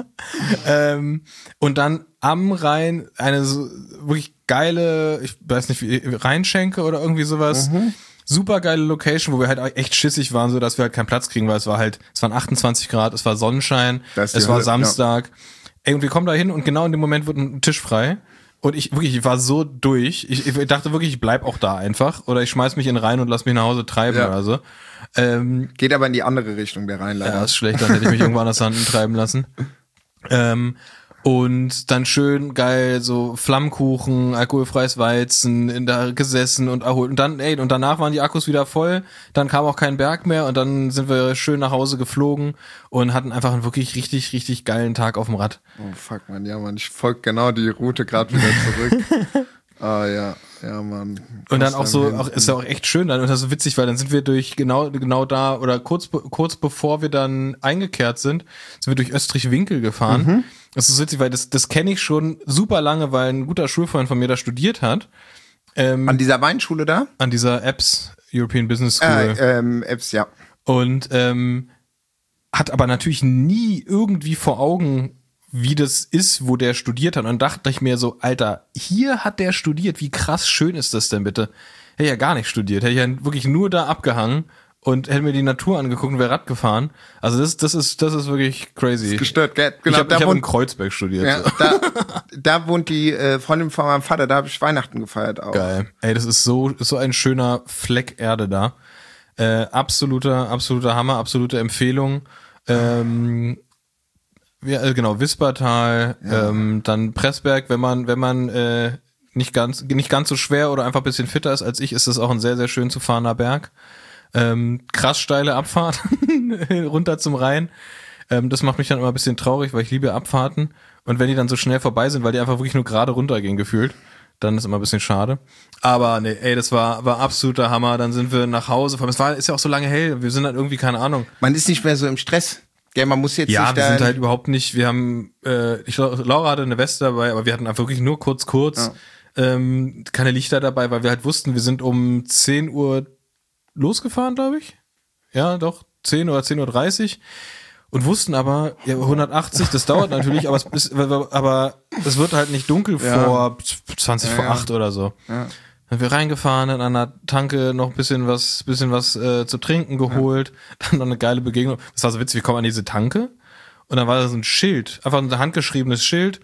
Und dann am Rhein eine so wirklich geile, ich weiß nicht, wie Rheinschenke oder irgendwie sowas. Super geile Location, wo wir halt echt schissig waren, so dass wir halt keinen Platz kriegen, weil es waren 28 Grad, es war Sonnenschein, es war Samstag. Ja. Ey, und wir kommen da hin und genau in dem Moment wird ein Tisch frei. Und ich war so durch. Ich dachte wirklich, ich bleib auch da einfach. Oder ich schmeiß mich in den Rhein und lass mich nach Hause treiben oder so. Geht aber in die andere Richtung, der Rhein leider. Ja, ist schlecht, dann hätte ich mich irgendwo anders treiben lassen. Und dann schön geil, so Flammkuchen, alkoholfreies Weizen, da gesessen und erholt. Und dann, und danach waren die Akkus wieder voll, dann kam auch kein Berg mehr und dann sind wir schön nach Hause geflogen und hatten einfach einen wirklich richtig, richtig geilen Tag auf dem Rad. Oh fuck, man, ja, man, ich folge genau die Route gerade wieder zurück. Ah ja, Mann. Und dann auch so, ist ja auch echt schön dann und das ist so witzig, weil dann sind wir durch genau da oder kurz bevor wir dann eingekehrt sind wir durch Österreich-Winkel gefahren. Das ist witzig, weil das kenne ich schon super lange, weil ein guter Schulfreund von mir da studiert hat. An dieser Weinschule da? An dieser EBS, European Business School. EBS, ja. Und hat aber natürlich nie irgendwie vor Augen, wie das ist, wo der studiert hat. Und dann dachte ich mir so, Alter, hier hat der studiert. Wie krass schön ist das denn bitte? Hätte ich ja gar nicht studiert. Hätte ich ja wirklich nur da abgehangen und hätte mir die Natur angeguckt und wäre Rad gefahren. Also das ist wirklich crazy. Das ist gestört, gell? Genau, ich hab wohnt, in Kreuzberg studiert. ja, So. da wohnt die Freundin von meinem Vater, da habe ich Weihnachten gefeiert auch. Geil. Ey, das ist so ein schöner Fleck Erde da. Absoluter Hammer, absolute Empfehlung. Ja, genau, Wispertal, dann Pressberg, wenn man nicht ganz so schwer oder einfach ein bisschen fitter ist als ich, ist es auch ein sehr, sehr schön zu fahrender Berg. Krass steile Abfahrt runter zum Rhein. Das macht mich dann immer ein bisschen traurig, weil ich liebe Abfahrten. Und wenn die dann so schnell vorbei sind, weil die einfach wirklich nur gerade runtergehen gefühlt, dann ist immer ein bisschen schade. Aber nee, ey, das war absoluter Hammer. Dann sind wir nach Hause. Vor allem, ist ja auch so lange hell. Wir sind halt irgendwie, keine Ahnung. Man ist nicht mehr so im Stress. Ja, man muss jetzt ja, nicht wir sind halt überhaupt nicht, wir haben, Laura hatte eine Weste dabei, aber wir hatten einfach wirklich nur kurz, keine Lichter dabei, weil wir halt wussten, wir sind um 10 Uhr losgefahren, glaube ich. Ja, doch, 10 oder 10:30 Uhr. Und wussten aber, ja, 180, das dauert natürlich, aber es wird halt nicht dunkel vor 20 vor 8 oder so. Ja. Dann sind wir reingefahren, dann an der Tanke noch ein bisschen was zu trinken geholt, dann noch eine geile Begegnung. Das war so witzig, wir kommen an diese Tanke und dann war da so ein Schild, einfach ein handgeschriebenes Schild,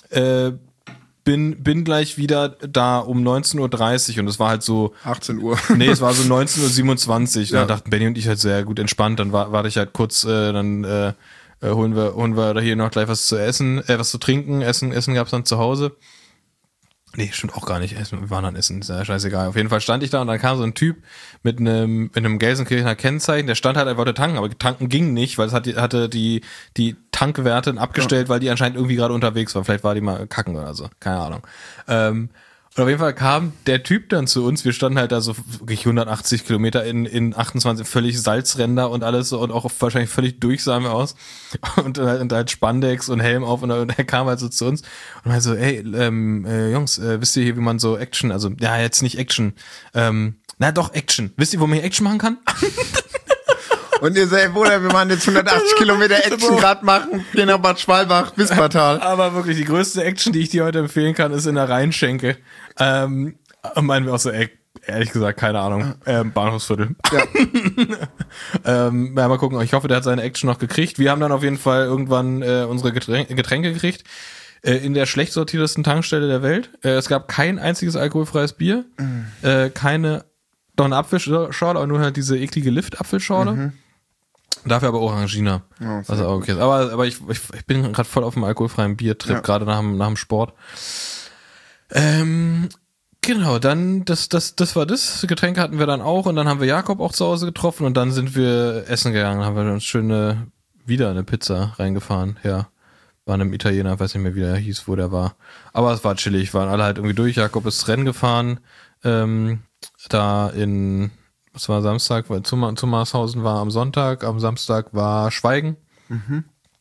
bin gleich wieder da um 19:30 Uhr und es war halt so 18 Uhr. Nee, es war so 19:27 Uhr. Ja. Dann dachten Benny und ich halt sehr gut entspannt. Dann warte ich halt kurz, holen wir da hier noch gleich was zu essen, was zu trinken. Essen gab's dann zu Hause. Nee, stimmt auch gar nicht. Wir waren dann essen, ist ja scheißegal. Auf jeden Fall stand ich da und dann kam so ein Typ mit einem Gelsenkirchener Kennzeichen, der stand halt einfach tanken, aber tanken ging nicht, weil es hatte die Tankwerte abgestellt, weil die anscheinend irgendwie gerade unterwegs war. Vielleicht war die mal kacken oder so. Keine Ahnung. Und auf jeden Fall kam der Typ dann zu uns. Wir standen halt da so wirklich 180 Kilometer in 28 völlig Salzränder und alles so und auch wahrscheinlich völlig durch sahen wir aus. Und halt Spandex und Helm auf und er kam halt so zu uns und meinte so, ey, Jungs, wisst ihr hier, wie man so Action, also, ja, jetzt nicht Action, na doch Action. Wisst ihr, wo man hier Action machen kann? Und ihr seid, Bruder, wir machen jetzt 180 Kilometer Action gerade machen, gehen nach Bad Schwalbach, Wispertal. Aber wirklich, die größte Action, die ich dir heute empfehlen kann, ist in der Rheinschenke. Meinen wir auch so, ehrlich gesagt, keine Ahnung, Bahnhofsviertel. Ja. Mal gucken, ich hoffe, der hat seine Action noch gekriegt. Wir haben dann auf jeden Fall irgendwann unsere Getränke gekriegt. In der schlecht sortiertesten Tankstelle der Welt. Es gab kein einziges alkoholfreies Bier. Doch eine Apfelschorle, aber nur halt diese eklige Lift-Apfelschorle. Mhm. Dafür aber Orangina. Oh, also okay. Aber ich bin gerade voll auf dem alkoholfreien Biertrip, gerade nach dem Sport. Genau, dann das war das. Getränke hatten wir dann auch und dann haben wir Jakob auch zu Hause getroffen und dann sind wir essen gegangen, haben wir uns wieder eine Pizza reingefahren. Ja, war einem Italiener, weiß nicht mehr, wie der hieß, wo der war. Aber es war chillig, waren alle halt irgendwie durch. Jakob ist Rennen gefahren, da was war Samstag, weil Zummarshausen war am Sonntag, am Samstag war Schweigen. Mhm.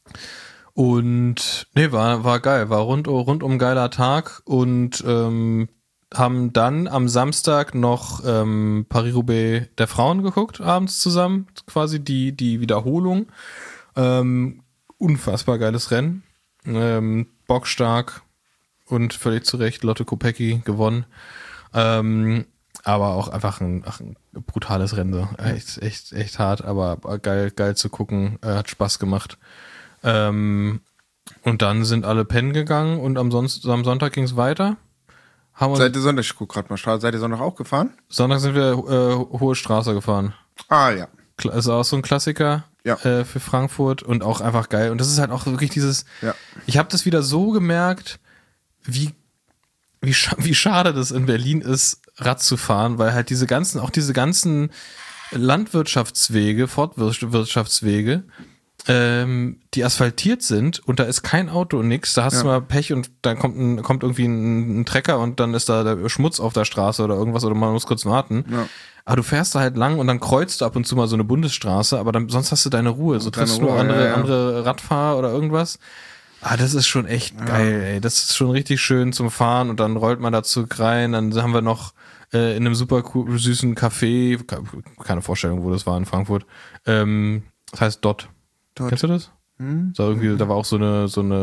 Und nee, war geil, war rundum geiler Tag und haben dann am Samstag noch Paris-Roubaix der Frauen geguckt, abends zusammen, quasi die Wiederholung. Unfassbar geiles Rennen. Bockstark und völlig zu Recht Lotte Kopecky gewonnen. Aber auch einfach ein brutales Rennen. So. Echt hart, aber geil zu gucken. Hat Spaß gemacht. Und dann sind alle pennen gegangen und am Sonntag ging es weiter. Seid ihr Sonntag, ich guck gerade mal, seid ihr Sonntag auch gefahren? Sonntag sind wir Hohe Straße gefahren. Ah, ja. Also auch so ein Klassiker für Frankfurt und auch einfach geil. Und das ist halt auch wirklich dieses, ich habe das wieder so gemerkt, wie schade das in Berlin ist, Rad zu fahren, weil halt diese ganzen Landwirtschaftswege, Forstwirtschaftswege, die asphaltiert sind und da ist kein Auto und nix, da hast du mal Pech und dann kommt irgendwie ein Trecker und dann ist da der Schmutz auf der Straße oder irgendwas oder man muss kurz warten. Ja. Aber du fährst da halt lang und dann kreuzt du ab und zu mal so eine Bundesstraße, aber dann sonst hast du deine Ruhe. So triffst du nur andere Radfahrer oder irgendwas. Das ist schon echt geil, ey. Das ist schon richtig schön zum Fahren und dann rollt man da zurück rein. Dann haben wir noch in einem super süßen Café, keine Vorstellung, wo das war in Frankfurt. Das heißt Dot. Kennst du das? Da war auch so eine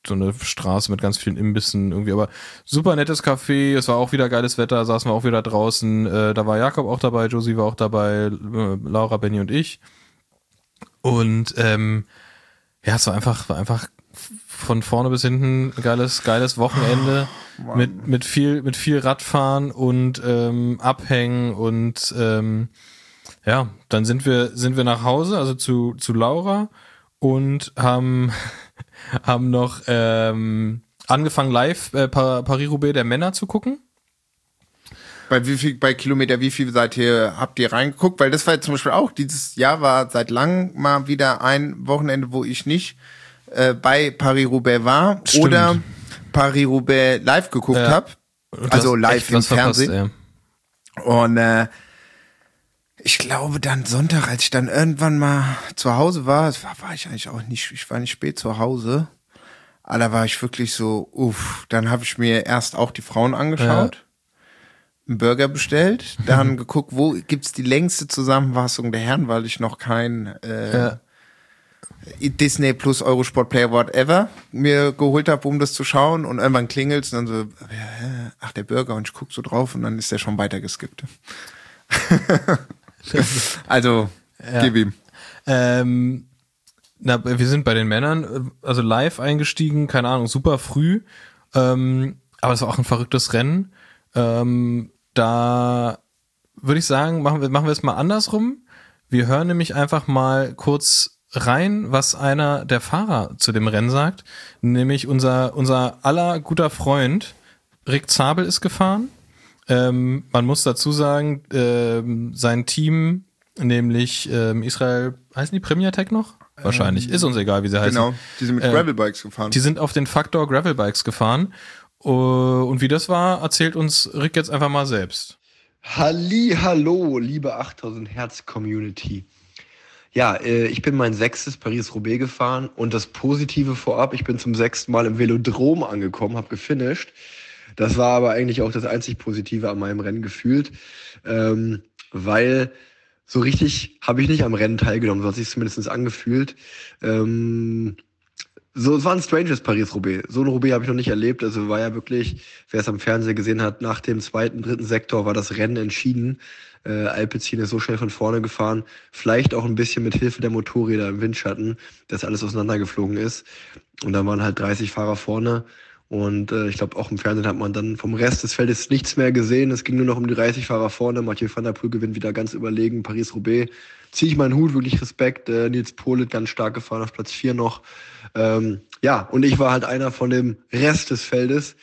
so eine Straße mit ganz vielen Imbissen irgendwie, aber super nettes Café, es war auch wieder geiles Wetter, saßen wir auch wieder draußen, da war Jakob auch dabei, Josie war auch dabei, Laura, Benny und ich. Und ja, es war einfach von vorne bis hinten ein geiles Wochenende mit viel Radfahren und Abhängen und ja, dann sind wir nach Hause, also zu Laura und haben noch angefangen live Paris-Roubaix der Männer zu gucken. Bei Kilometer, wie viel habt ihr reingeguckt? Weil das war jetzt zum Beispiel auch, dieses Jahr war seit langem mal wieder ein Wochenende, wo ich nicht bei Paris-Roubaix war. Stimmt. Oder Paris-Roubaix live geguckt habe. Also live im Fernsehen. Und ich glaube dann Sonntag, als ich dann irgendwann mal zu Hause war ich eigentlich auch nicht, ich war nicht spät zu Hause. Aber da war ich wirklich so, dann habe ich mir erst auch die Frauen angeschaut, einen Burger bestellt, dann geguckt, wo gibt's die längste Zusammenfassung der Herren, weil ich noch kein Disney plus Eurosport Player whatever mir geholt habe, um das zu schauen, und irgendwann klingelt's und dann so, ach, der Burger, und ich guck so drauf und dann ist der schon weitergeskippt. Also, gib ihm. Wir sind bei den Männern, also live eingestiegen, keine Ahnung, super früh, aber es war auch ein verrücktes Rennen. Da würde ich sagen, machen wir es mal andersrum. Wir hören nämlich einfach mal kurz rein, was einer der Fahrer zu dem Rennen sagt, nämlich unser aller guter Freund Rick Zabel ist gefahren. Man muss dazu sagen, sein Team, nämlich Israel, heißen die Premier Tech noch? Wahrscheinlich, ist uns egal, wie sie heißen. Genau, die sind mit Gravelbikes gefahren. Die sind auf den Factor Gravelbikes gefahren. Und wie das war, erzählt uns Rick jetzt einfach mal selbst. Hallo, liebe 8000 Hertz Community. Ja, ich bin mein 6. Paris-Roubaix gefahren, und das Positive vorab, ich bin zum 6. Mal im Velodrom angekommen, habe gefinisht. Das war aber eigentlich auch das einzig Positive an meinem Rennen gefühlt, weil so richtig habe ich nicht am Rennen teilgenommen, so hat sich zumindest angefühlt. So, es war ein stranges Paris-Roubaix. So ein Roubaix habe ich noch nicht erlebt. Also war ja wirklich, wer es am Fernseher gesehen hat, nach dem 2., 3. Sektor war das Rennen entschieden. Alpecin ist so schnell von vorne gefahren. Vielleicht auch ein bisschen mit Hilfe der Motorräder im Windschatten, dass alles auseinandergeflogen ist. Und dann waren halt 30 Fahrer vorne. Und ich glaube, auch im Fernsehen hat man dann vom Rest des Feldes nichts mehr gesehen. Es ging nur noch um die 30 Fahrer vorne. Mathieu van der Poel gewinnt wieder ganz überlegen. Paris-Roubaix. Ziehe ich meinen Hut, wirklich Respekt. Nils Politt ganz stark gefahren, auf Platz 4 noch. Ja, und ich war halt einer von dem Rest des Feldes.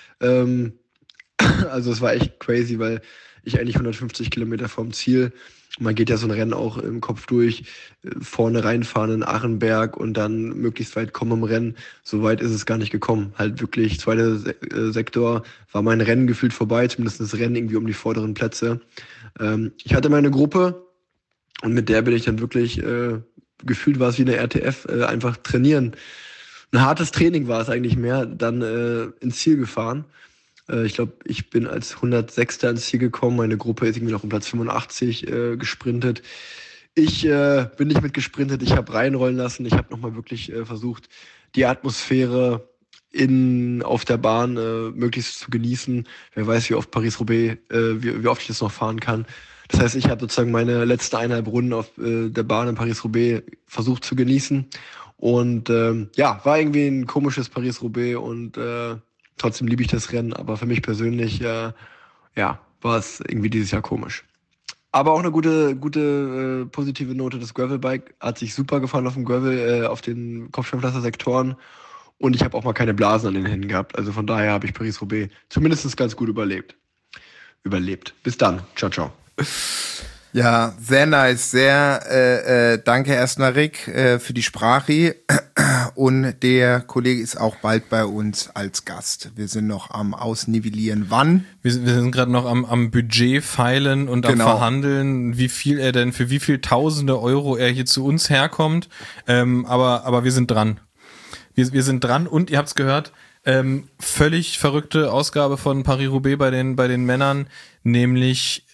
Also es war echt crazy, weil ich eigentlich 150 Kilometer vom Ziel, man geht ja so ein Rennen auch im Kopf durch, vorne reinfahren in Achenberg und dann möglichst weit kommen im Rennen. So weit ist es gar nicht gekommen. Halt wirklich, 2. Sektor war mein Rennen gefühlt vorbei, zumindest das Rennen irgendwie um die vorderen Plätze. Ich hatte meine Gruppe und mit der bin ich dann wirklich, gefühlt war es wie eine RTF, einfach trainieren. Ein hartes Training war es eigentlich mehr, dann ins Ziel gefahren. Ich glaube, ich bin als 106. ins Ziel gekommen. Meine Gruppe ist irgendwie noch um Platz 85 gesprintet. Ich bin nicht mitgesprintet, ich habe reinrollen lassen. Ich habe nochmal wirklich versucht, die Atmosphäre auf der Bahn möglichst zu genießen. Wer weiß, wie oft Paris-Roubaix, wie oft ich das noch fahren kann. Das heißt, ich habe sozusagen meine letzten 1,5 Runden auf der Bahn in Paris-Roubaix versucht zu genießen. Und ja, war irgendwie ein komisches Paris-Roubaix und trotzdem liebe ich das Rennen, aber für mich persönlich, ja, war es irgendwie dieses Jahr komisch. Aber auch eine gute positive Note. Das Gravelbike hat sich super gefahren auf dem Gravel, auf den Kopfsteinpflaster-Sektoren. Und ich habe auch mal keine Blasen an den Händen gehabt. Also von daher habe ich Paris-Roubaix zumindest ganz gut überlebt. Bis dann. Ciao, ciao. Ja, sehr nice, sehr danke erstmal Rick für die Sprache, und der Kollege ist auch bald bei uns als Gast. Wir sind noch am Ausnivellieren, wann. Wir sind gerade noch am Budget feilen und am Verhandeln, wie viel er denn, für wie viel tausende Euro er hier zu uns herkommt, aber wir sind dran. Wir sind dran, und ihr habt's gehört, völlig verrückte Ausgabe von Paris-Roubaix bei den Männern, nämlich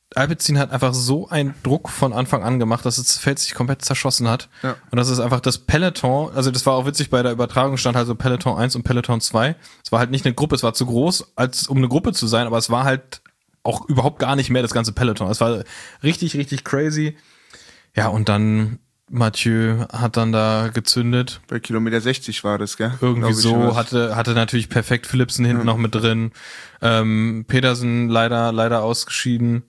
Alpecin hat einfach so einen Druck von Anfang an gemacht, dass das Feld sich komplett zerschossen hat. Ja. Und das ist einfach das Peloton, also das war auch witzig, bei der Übertragung stand halt so Peloton 1 und Peloton 2. Es war halt nicht eine Gruppe, es war zu groß, als um eine Gruppe zu sein, aber es war halt auch überhaupt gar nicht mehr das ganze Peloton. Es war richtig, richtig crazy. Ja, und dann Mathieu hat dann da gezündet. Bei Kilometer 60 war das, gell? Irgendwie so, hatte natürlich perfekt Philipsen hinten noch mit drin. Pedersen leider ausgeschieden.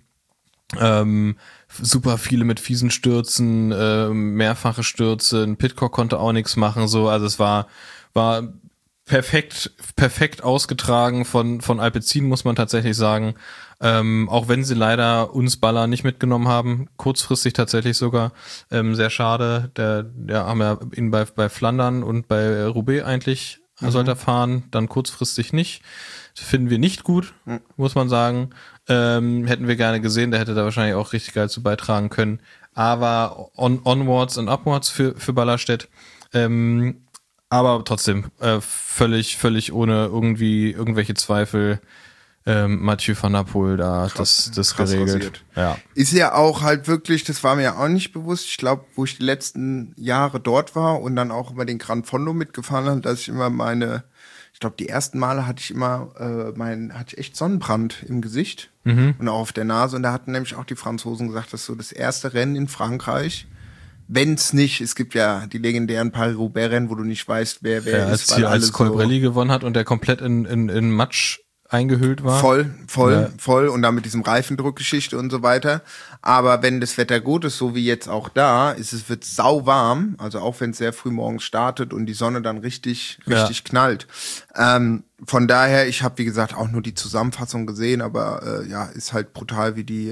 Super viele mit fiesen Stürzen, mehrfache Stürze. Pidcock konnte auch nichts machen, so. Also es war perfekt ausgetragen von Alpecin, muss man tatsächlich sagen. Auch wenn sie leider uns Baller nicht mitgenommen haben, kurzfristig tatsächlich sogar, sehr schade. Der haben ja ihn bei Flandern und bei Roubaix eigentlich sollte er fahren, dann kurzfristig nicht. Das finden wir nicht gut, muss man sagen. Hätten wir gerne gesehen, der hätte da wahrscheinlich auch richtig geil zu beitragen können. Aber onwards und upwards für Ballerstedt. Aber trotzdem völlig ohne irgendwelche Zweifel. Mathieu van der Poel da das geregelt. Rasiert. Ja. Ist ja auch halt wirklich, das war mir ja auch nicht bewusst, ich glaube, wo ich die letzten Jahre dort war und dann auch über den Gran Fondo mitgefahren habe, dass ich immer ich glaube, die ersten Male hatte ich immer, hatte ich echt Sonnenbrand im Gesicht und auch auf der Nase. Und da hatten nämlich auch die Franzosen gesagt, das ist so das erste Rennen in Frankreich. Wenn's nicht, es gibt ja die legendären Paris-Roubaix-Rennen, wo du nicht weißt, wer ist. Als Colbrelli gewonnen hat und der komplett in Matsch eingehüllt war. Voll und dann mit diesem Reifendruckgeschichte und so weiter. Aber wenn das Wetter gut ist, so wie jetzt auch da, wird sau warm, also auch wenn es sehr früh morgens startet und die Sonne dann richtig knallt. Von daher, ich habe wie gesagt auch nur die Zusammenfassung gesehen, aber ist halt brutal, wie die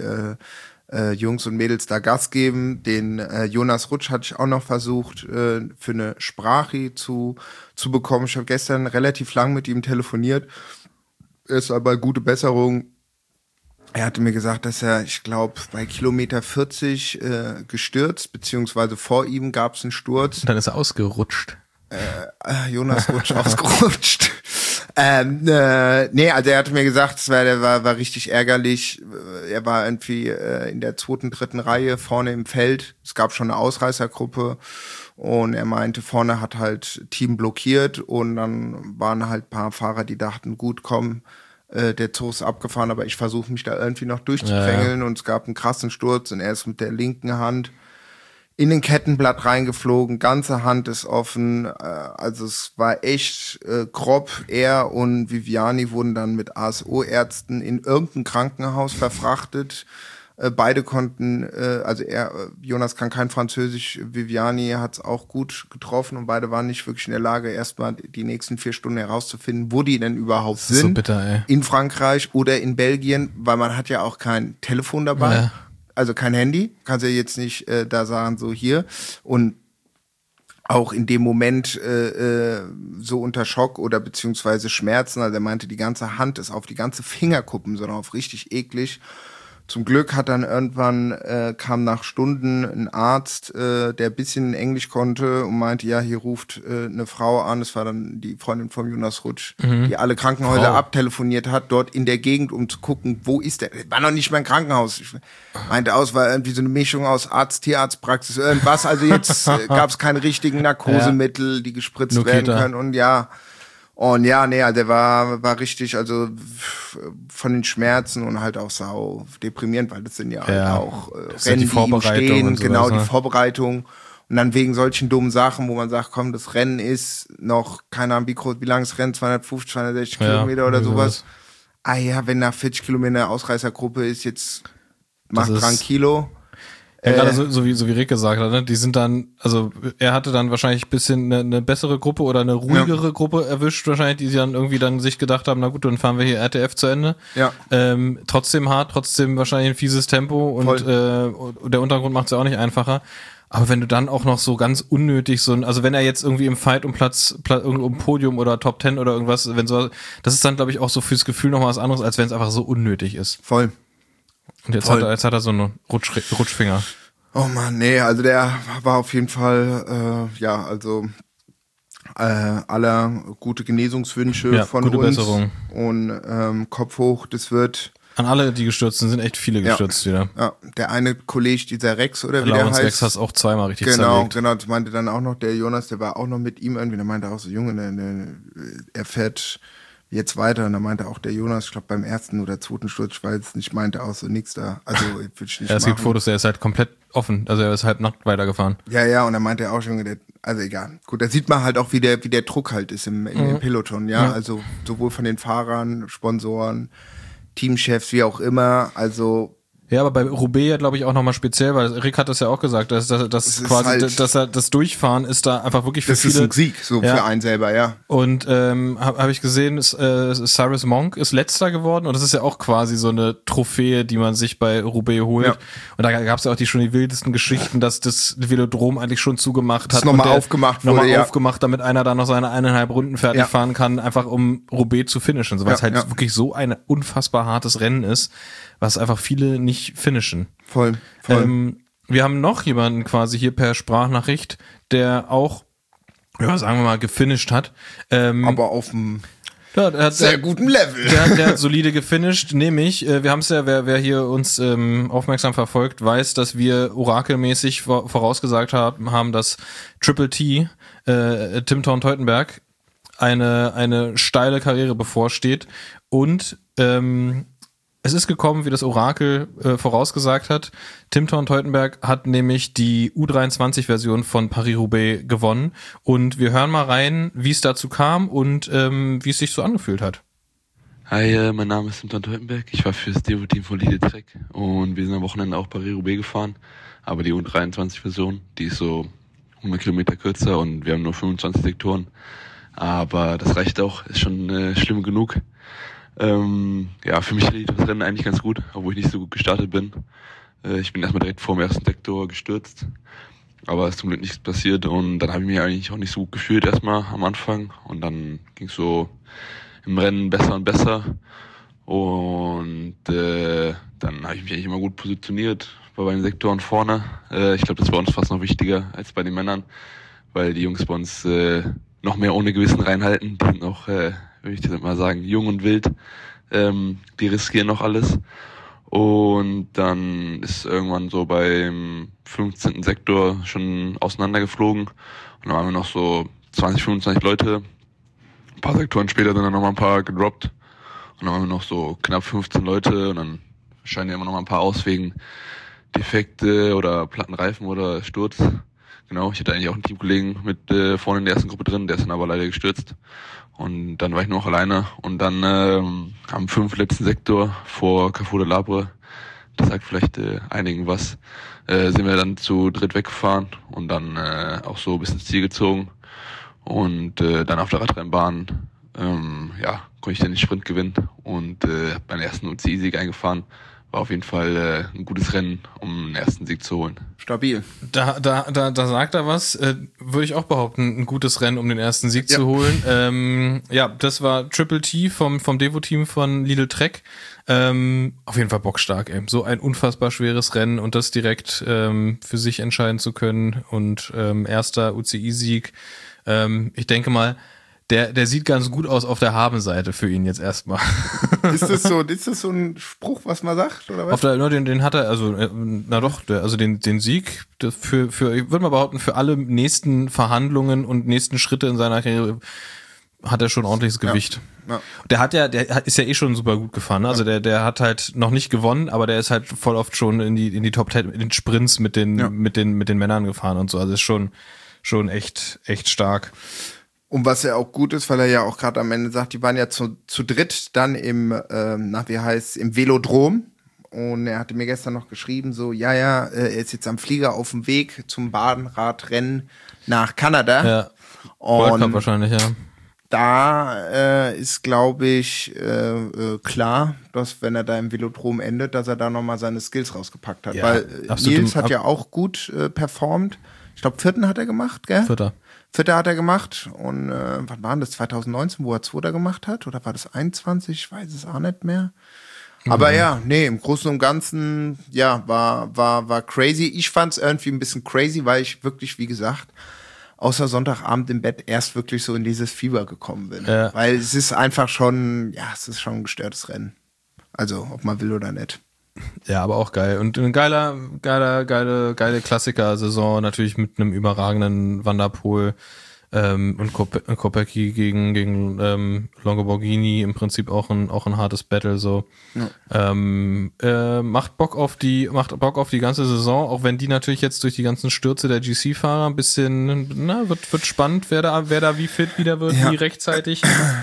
Jungs und Mädels da Gas geben. Den Jonas Rutsch hatte ich auch noch versucht, für eine Sprache zu bekommen. Ich habe gestern relativ lang mit ihm telefoniert. Er ist aber gute Besserung. Er hatte mir gesagt, dass er, ich glaube, bei Kilometer 40 gestürzt, beziehungsweise vor ihm gab es einen Sturz. Und dann ist er ausgerutscht. Jonas Rutsch ausgerutscht. Also er hatte mir gesagt, der war richtig ärgerlich. Er war irgendwie in der 2., 3. Reihe vorne im Feld. Es gab schon eine Ausreißergruppe. Und er meinte, vorne hat halt Team blockiert und dann waren halt ein paar Fahrer, die dachten, gut, komm, der Zug ist abgefahren, aber ich versuche mich da irgendwie noch durchzudrängeln. Und es gab einen krassen Sturz und er ist mit der linken Hand in den Kettenblatt reingeflogen, ganze Hand ist offen, also es war echt grob. Er und Viviani wurden dann mit ASO-Ärzten in irgendein Krankenhaus verfrachtet. Beide konnten, Jonas kann kein Französisch, Viviani hat es auch gut getroffen und beide waren nicht wirklich in der Lage, erstmal die nächsten 4 Stunden herauszufinden, wo die denn überhaupt sind. So bitter, ey. In Frankreich oder in Belgien, weil man hat ja auch kein Telefon dabei, ja. Also kein Handy, kannst ja jetzt nicht da sagen, so hier. Und auch in dem Moment so unter Schock oder beziehungsweise Schmerzen, also er meinte, die ganze Hand ist auf die ganze Fingerkuppen, sondern auf richtig eklig. Zum Glück hat dann irgendwann, kam nach Stunden ein Arzt, der ein bisschen Englisch konnte und meinte, ja, hier ruft eine Frau an, das war dann die Freundin von Jonas Rutsch, die alle Krankenhäuser abtelefoniert hat, dort in der Gegend, um zu gucken, wo ist der? War noch nicht mal ein Krankenhaus. Ich meinte aus, war irgendwie so eine Mischung aus Arzt, Tierarztpraxis, irgendwas. Also jetzt gab es keine richtigen Narkosemittel, die gespritzt werden können und der war richtig, also von den Schmerzen und halt auch sau deprimierend, weil das sind ja halt auch Rennen, die ihm stehen, genau, die Vorbereitung. Und dann wegen solchen dummen Sachen, wo man sagt, komm, das Rennen ist noch, keine Ahnung, wie lang ist das Rennen, 250, 260 Kilometer oder sowas. Wenn nach 40 Kilometer Ausreißergruppe ist, jetzt macht tranquilo. Ja, gerade so wie Rick gesagt hat, ne? Die sind dann, also er hatte dann wahrscheinlich ein bisschen eine bessere Gruppe oder eine ruhigere Gruppe erwischt wahrscheinlich, die dann irgendwie dann sich gedacht haben, na gut, dann fahren wir hier RTF zu Ende. Ja. Trotzdem hart, trotzdem wahrscheinlich ein fieses Tempo und der Untergrund macht es ja auch nicht einfacher. Aber wenn du dann auch noch so ganz unnötig also wenn er jetzt irgendwie im Fight um Platz irgendwo im Podium oder Top 10 oder irgendwas, das ist dann, glaube ich, auch so fürs Gefühl noch mal was anderes, als wenn es einfach so unnötig ist. Voll. Und jetzt hat er so einen Rutschfinger. Oh Mann, nee, also der war auf jeden Fall, aller gute Genesungswünsche von gute uns. Besserung. Und Kopf hoch, das wird An alle, die gestürzt sind echt viele gestürzt wieder. Ja, der eine Kollege, dieser Rex oder wie der Lawrence heißt. Rex hast auch zweimal richtig zerlegt. Genau, das meinte dann auch noch der Jonas, der war auch noch mit ihm irgendwie, der meinte auch so, Junge, er fährt jetzt weiter und dann meinte auch der Jonas, ich glaube beim ersten oder zweiten Sturz, ich weiß nicht, meinte auch so, nix da, also will ich nicht Es gibt Fotos, der ist halt komplett offen, also er ist halb nackt weitergefahren. Ja, und dann meinte er auch, Junge, also egal. Gut, da sieht man halt auch, wie der Druck halt ist im Peloton, ja, also sowohl von den Fahrern, Sponsoren, Teamchefs, wie auch immer, also. Ja, aber bei Roubaix ja, glaube ich, auch nochmal speziell, weil Rick hat das ja auch gesagt, dass quasi, halt, dass das Durchfahren ist da einfach wirklich für viele. Das ist ein Sieg, so für einen selber, ja. Und hab ich gesehen, Cyrus Monk ist Letzter geworden und das ist ja auch quasi so eine Trophäe, die man sich bei Roubaix holt. Ja. Und da gab es ja auch schon die wildesten Geschichten, dass das Velodrom eigentlich schon zugemacht hat. Nochmal aufgemacht wurde, nochmal aufgemacht, damit einer da noch seine 1,5 Runden fertig fahren kann, einfach um Roubaix zu finishen. Weil es halt wirklich so ein unfassbar hartes Rennen ist, was einfach viele nicht finishen. Voll. Wir haben noch jemanden quasi hier per Sprachnachricht, der auch, ja, sagen wir mal, gefinisht hat. Aber auf einem sehr guten Level. Der hat solide gefinisht, nämlich, wir haben es ja, wer hier uns aufmerksam verfolgt, weiß, dass wir orakelmäßig vorausgesagt haben, dass Triple T, Tim Thorn-Teutenberg, eine steile Karriere bevorsteht und es ist gekommen, wie das Orakel vorausgesagt hat. Tim Thorn-Teutenberg hat nämlich die U23-Version von Paris-Roubaix gewonnen. Und wir hören mal rein, wie es dazu kam und wie es sich so angefühlt hat. Hi, mein Name ist Tim Thorn-Teutenberg. Ich war fürs Devo-Team von Lidl Trek und wir sind am Wochenende auch Paris-Roubaix gefahren. Aber die U23-Version, die ist so 100 Kilometer kürzer und wir haben nur 25 Sektoren. Aber das reicht auch, ist schon schlimm genug. Für mich lief das Rennen eigentlich ganz gut, obwohl ich nicht so gut gestartet bin. Ich bin erstmal direkt vor dem ersten Sektor gestürzt, aber es ist zum Glück nichts passiert und dann habe ich mich eigentlich auch nicht so gut gefühlt erstmal am Anfang und dann ging es so im Rennen besser und besser und dann habe ich mich eigentlich immer gut positioniert bei den Sektoren vorne. Ich glaube, das war uns fast noch wichtiger als bei den Männern, weil die Jungs bei uns noch mehr ohne Gewissen reinhalten. Die sind auch, würde ich dir mal sagen, jung und wild. Die riskieren noch alles. Und dann ist irgendwann so beim 15. Sektor schon auseinandergeflogen. Und dann waren wir noch so 20, 25 Leute. Ein paar Sektoren später sind dann nochmal ein paar gedroppt. Und dann waren wir noch so knapp 15 Leute. Und dann scheinen ja immer noch mal ein paar aus wegen Defekte oder platten Reifen oder Sturz. Genau, ich hatte eigentlich auch einen Teamkollegen mit vorne in der ersten Gruppe drin, der ist dann aber leider gestürzt. Und dann war ich nur noch alleine. Und dann am 5. letzten Sektor vor Carrefour de l'Arbre, das sagt vielleicht einigen was, sind wir dann zu dritt weggefahren und dann auch so bis ins Ziel gezogen. Und dann auf der Radrennbahn konnte ich dann den Sprint gewinnen und habe meinen ersten UCI-Sieg eingefahren. War auf jeden Fall ein gutes Rennen, um den ersten Sieg zu holen. Stabil. Da sagt er was, würde ich auch behaupten, ein gutes Rennen, um den ersten Sieg zu holen. Das war Triple T vom Devo-Team von Lidl Trek. Auf jeden Fall bockstark, ey. So ein unfassbar schweres Rennen und das direkt für sich entscheiden zu können und erster UCI-Sieg. Ich denke mal, der sieht ganz gut aus auf der Habenseite für ihn jetzt erstmal. Ist das so ein Spruch, was man sagt, oder was? Den hat er, also, den Sieg, ich würde mal behaupten, für alle nächsten Verhandlungen und nächsten Schritte in seiner Karriere hat er schon ordentliches Gewicht. Ja. Der ist ja eh schon super gut gefahren, ne? Also der hat halt noch nicht gewonnen, aber der ist halt voll oft schon in die Top 10, in den Sprints mit den Männern gefahren und so, also ist schon echt stark. Und was ja auch gut ist, weil er ja auch gerade am Ende sagt, die waren ja zu dritt dann im Velodrom. Und er hatte mir gestern noch geschrieben, so, er ist jetzt am Flieger auf dem Weg zum Bahnradrennen nach Kanada. Ja, World Cup wahrscheinlich, ja. Da ist, glaube ich, klar, dass wenn er da im Velodrom endet, dass er da nochmal seine Skills rausgepackt hat. Ja, weil Nils hat ja auch gut performt. Ich glaube, 4. hat er gemacht, gell? 4. hat er gemacht und wann war das? 2019, wo er 2. gemacht hat? Oder war das 21? Ich weiß es auch nicht mehr. Aber im Großen und Ganzen, war crazy. Ich fand es irgendwie ein bisschen crazy, weil ich wirklich, wie gesagt, außer Sonntagabend im Bett erst wirklich so in dieses Fieber gekommen bin. Ja. Weil es ist einfach schon, es ist schon ein gestörtes Rennen. Also, ob man will oder nicht. Ja, aber auch geil. Und eine geile Klassiker-Saison, natürlich mit einem überragenden Van der Poel und Kopecky gegen Longoborghini, im Prinzip auch ein hartes Battle so. Ja. Macht Bock auf die ganze Saison, auch wenn die natürlich jetzt durch die ganzen Stürze der GC-Fahrer ein bisschen, wird spannend, wer da wie fit wieder wird, wie rechtzeitig.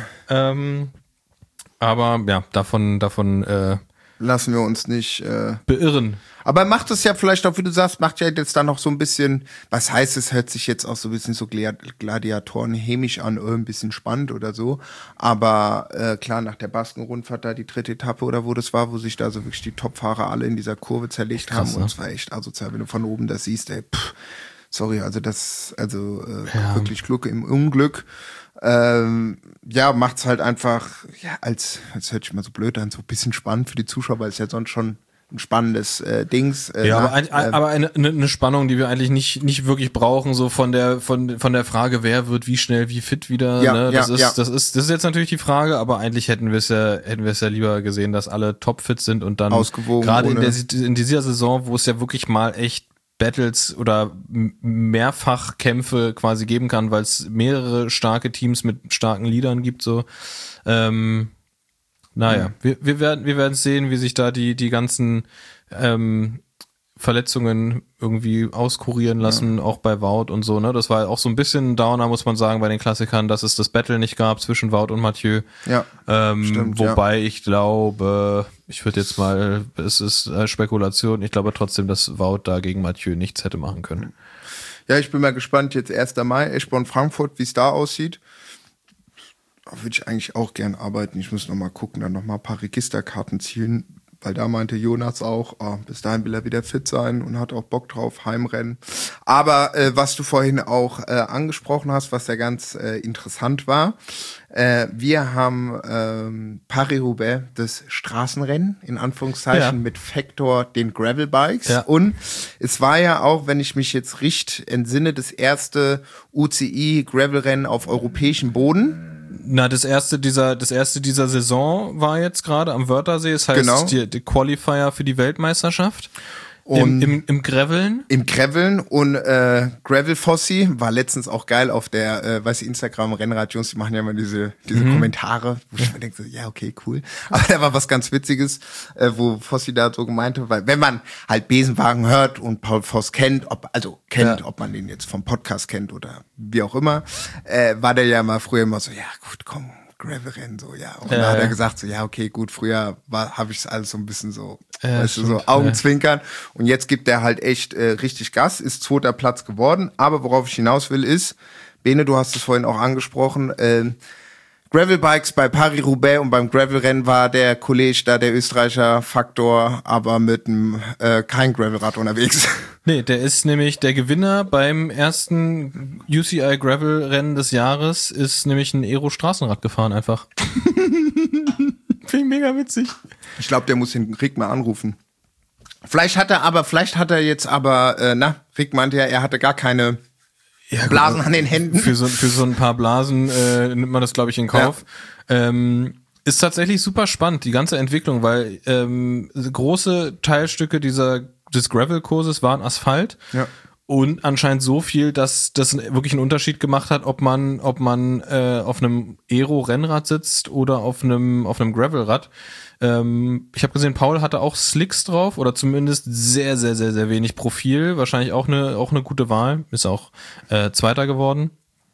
Aber ja, davon lassen wir uns nicht beirren. Aber macht es ja vielleicht auch, wie du sagst, macht ja jetzt dann noch so ein bisschen, was heißt es, hört sich jetzt auch so ein bisschen so Gladiatoren-hämisch an, ein bisschen spannend oder so. Aber klar, nach der Baskenrundfahrt da die 3. Etappe oder wo das war, wo sich da so wirklich die Topfahrer alle in dieser Kurve zerlegt haben. Und es war echt asozial, wenn du von oben das siehst, ey, sorry, wirklich Glück im Unglück. Macht's halt einfach, als hört sich mal so blöd an, so ein bisschen spannend für die Zuschauer, weil es ja sonst schon ein spannendes Dings. Aber eine Spannung, die wir eigentlich nicht wirklich brauchen, so von der Frage, wer wird wie schnell, wie fit wieder. Das ist jetzt natürlich die Frage, aber eigentlich hätten wir es ja lieber gesehen, dass alle topfit sind und dann ausgewogen, gerade in dieser Saison, wo es ja wirklich mal echt Battles oder Mehrfachkämpfe quasi geben kann, weil es mehrere starke Teams mit starken Leadern gibt, so. Wir werden sehen, wie sich da die ganzen Verletzungen irgendwie auskurieren lassen, auch bei Wout und so, ne? Das war auch so ein bisschen ein Downer, muss man sagen, bei den Klassikern, dass es das Battle nicht gab zwischen Wout und Mathieu. Ja, stimmt, wobei ich glaube, ich würde jetzt mal, es ist Spekulation, ich glaube trotzdem, dass Wout da gegen Mathieu nichts hätte machen können. Ja, ich bin mal gespannt, jetzt 1. Mai, Eschborn-Frankfurt, wie es da aussieht. Da würde ich eigentlich auch gern arbeiten. Ich muss noch mal gucken, dann noch mal ein paar Registerkarten ziehen, weil da meinte Jonas auch, bis dahin will er wieder fit sein und hat auch Bock drauf, Heimrennen. Aber was du vorhin auch angesprochen hast, was ja ganz interessant war, wir haben Paris-Roubaix, das Straßenrennen, in Anführungszeichen, mit Factor, den Gravelbikes. Ja. Und es war ja auch, wenn ich mich jetzt richtig entsinne, das erste UCI-Gravelrennen auf europäischem Boden. Na, das erste dieser Saison war jetzt gerade am Wörthersee. Es heißt die Qualifier für die Weltmeisterschaft. Und im Graveln. Im Graveln und Gravel-Fossi war letztens auch geil auf der, Instagram-Rennrad-Jungs, die machen ja immer diese Kommentare, wo ich mir denke, so, ja, okay, cool. Aber da war was ganz Witziges, wo Fossi da so gemeinte, weil wenn man halt Besenwagen hört und Paul Voss kennt, ob man den jetzt vom Podcast kennt oder wie auch immer, war der ja mal früher immer so, ja gut, komm, Gravelrennen, so, ja. Und dann hat er gesagt, so, ja, okay, gut, früher habe ich es alles so ein bisschen so, so Augenzwinkern. Und jetzt gibt er halt echt richtig Gas, ist 2. Platz geworden. Aber worauf ich hinaus will ist, Bene, du hast es vorhin auch angesprochen, Gravelbikes bei Paris-Roubaix und beim Gravelrennen war der Kollege da, der Österreicher Faktor, aber mit kein Gravelrad unterwegs. Nee, der ist nämlich der Gewinner beim ersten UCI Gravel-Rennen des Jahres, ist nämlich ein Aero-Straßenrad gefahren einfach. Finde ich mega witzig. Ich glaube, der muss den Rick mal anrufen. Vielleicht hat er jetzt Rick meinte ja, er hatte gar keine Blasen an den Händen. Für so ein paar Blasen nimmt man das, glaube ich, in Kauf. Ja. Ist tatsächlich super spannend, die ganze Entwicklung, weil große Teilstücke des Gravel-Kurses waren Asphalt. Ja. Und anscheinend so viel, dass das wirklich einen Unterschied gemacht hat, ob man auf einem Aero-Rennrad sitzt oder auf einem Gravelrad. Ich habe gesehen, Paul hatte auch Slicks drauf oder zumindest sehr, sehr, sehr, sehr wenig Profil. Wahrscheinlich auch eine gute Wahl. Ist auch Zweiter geworden.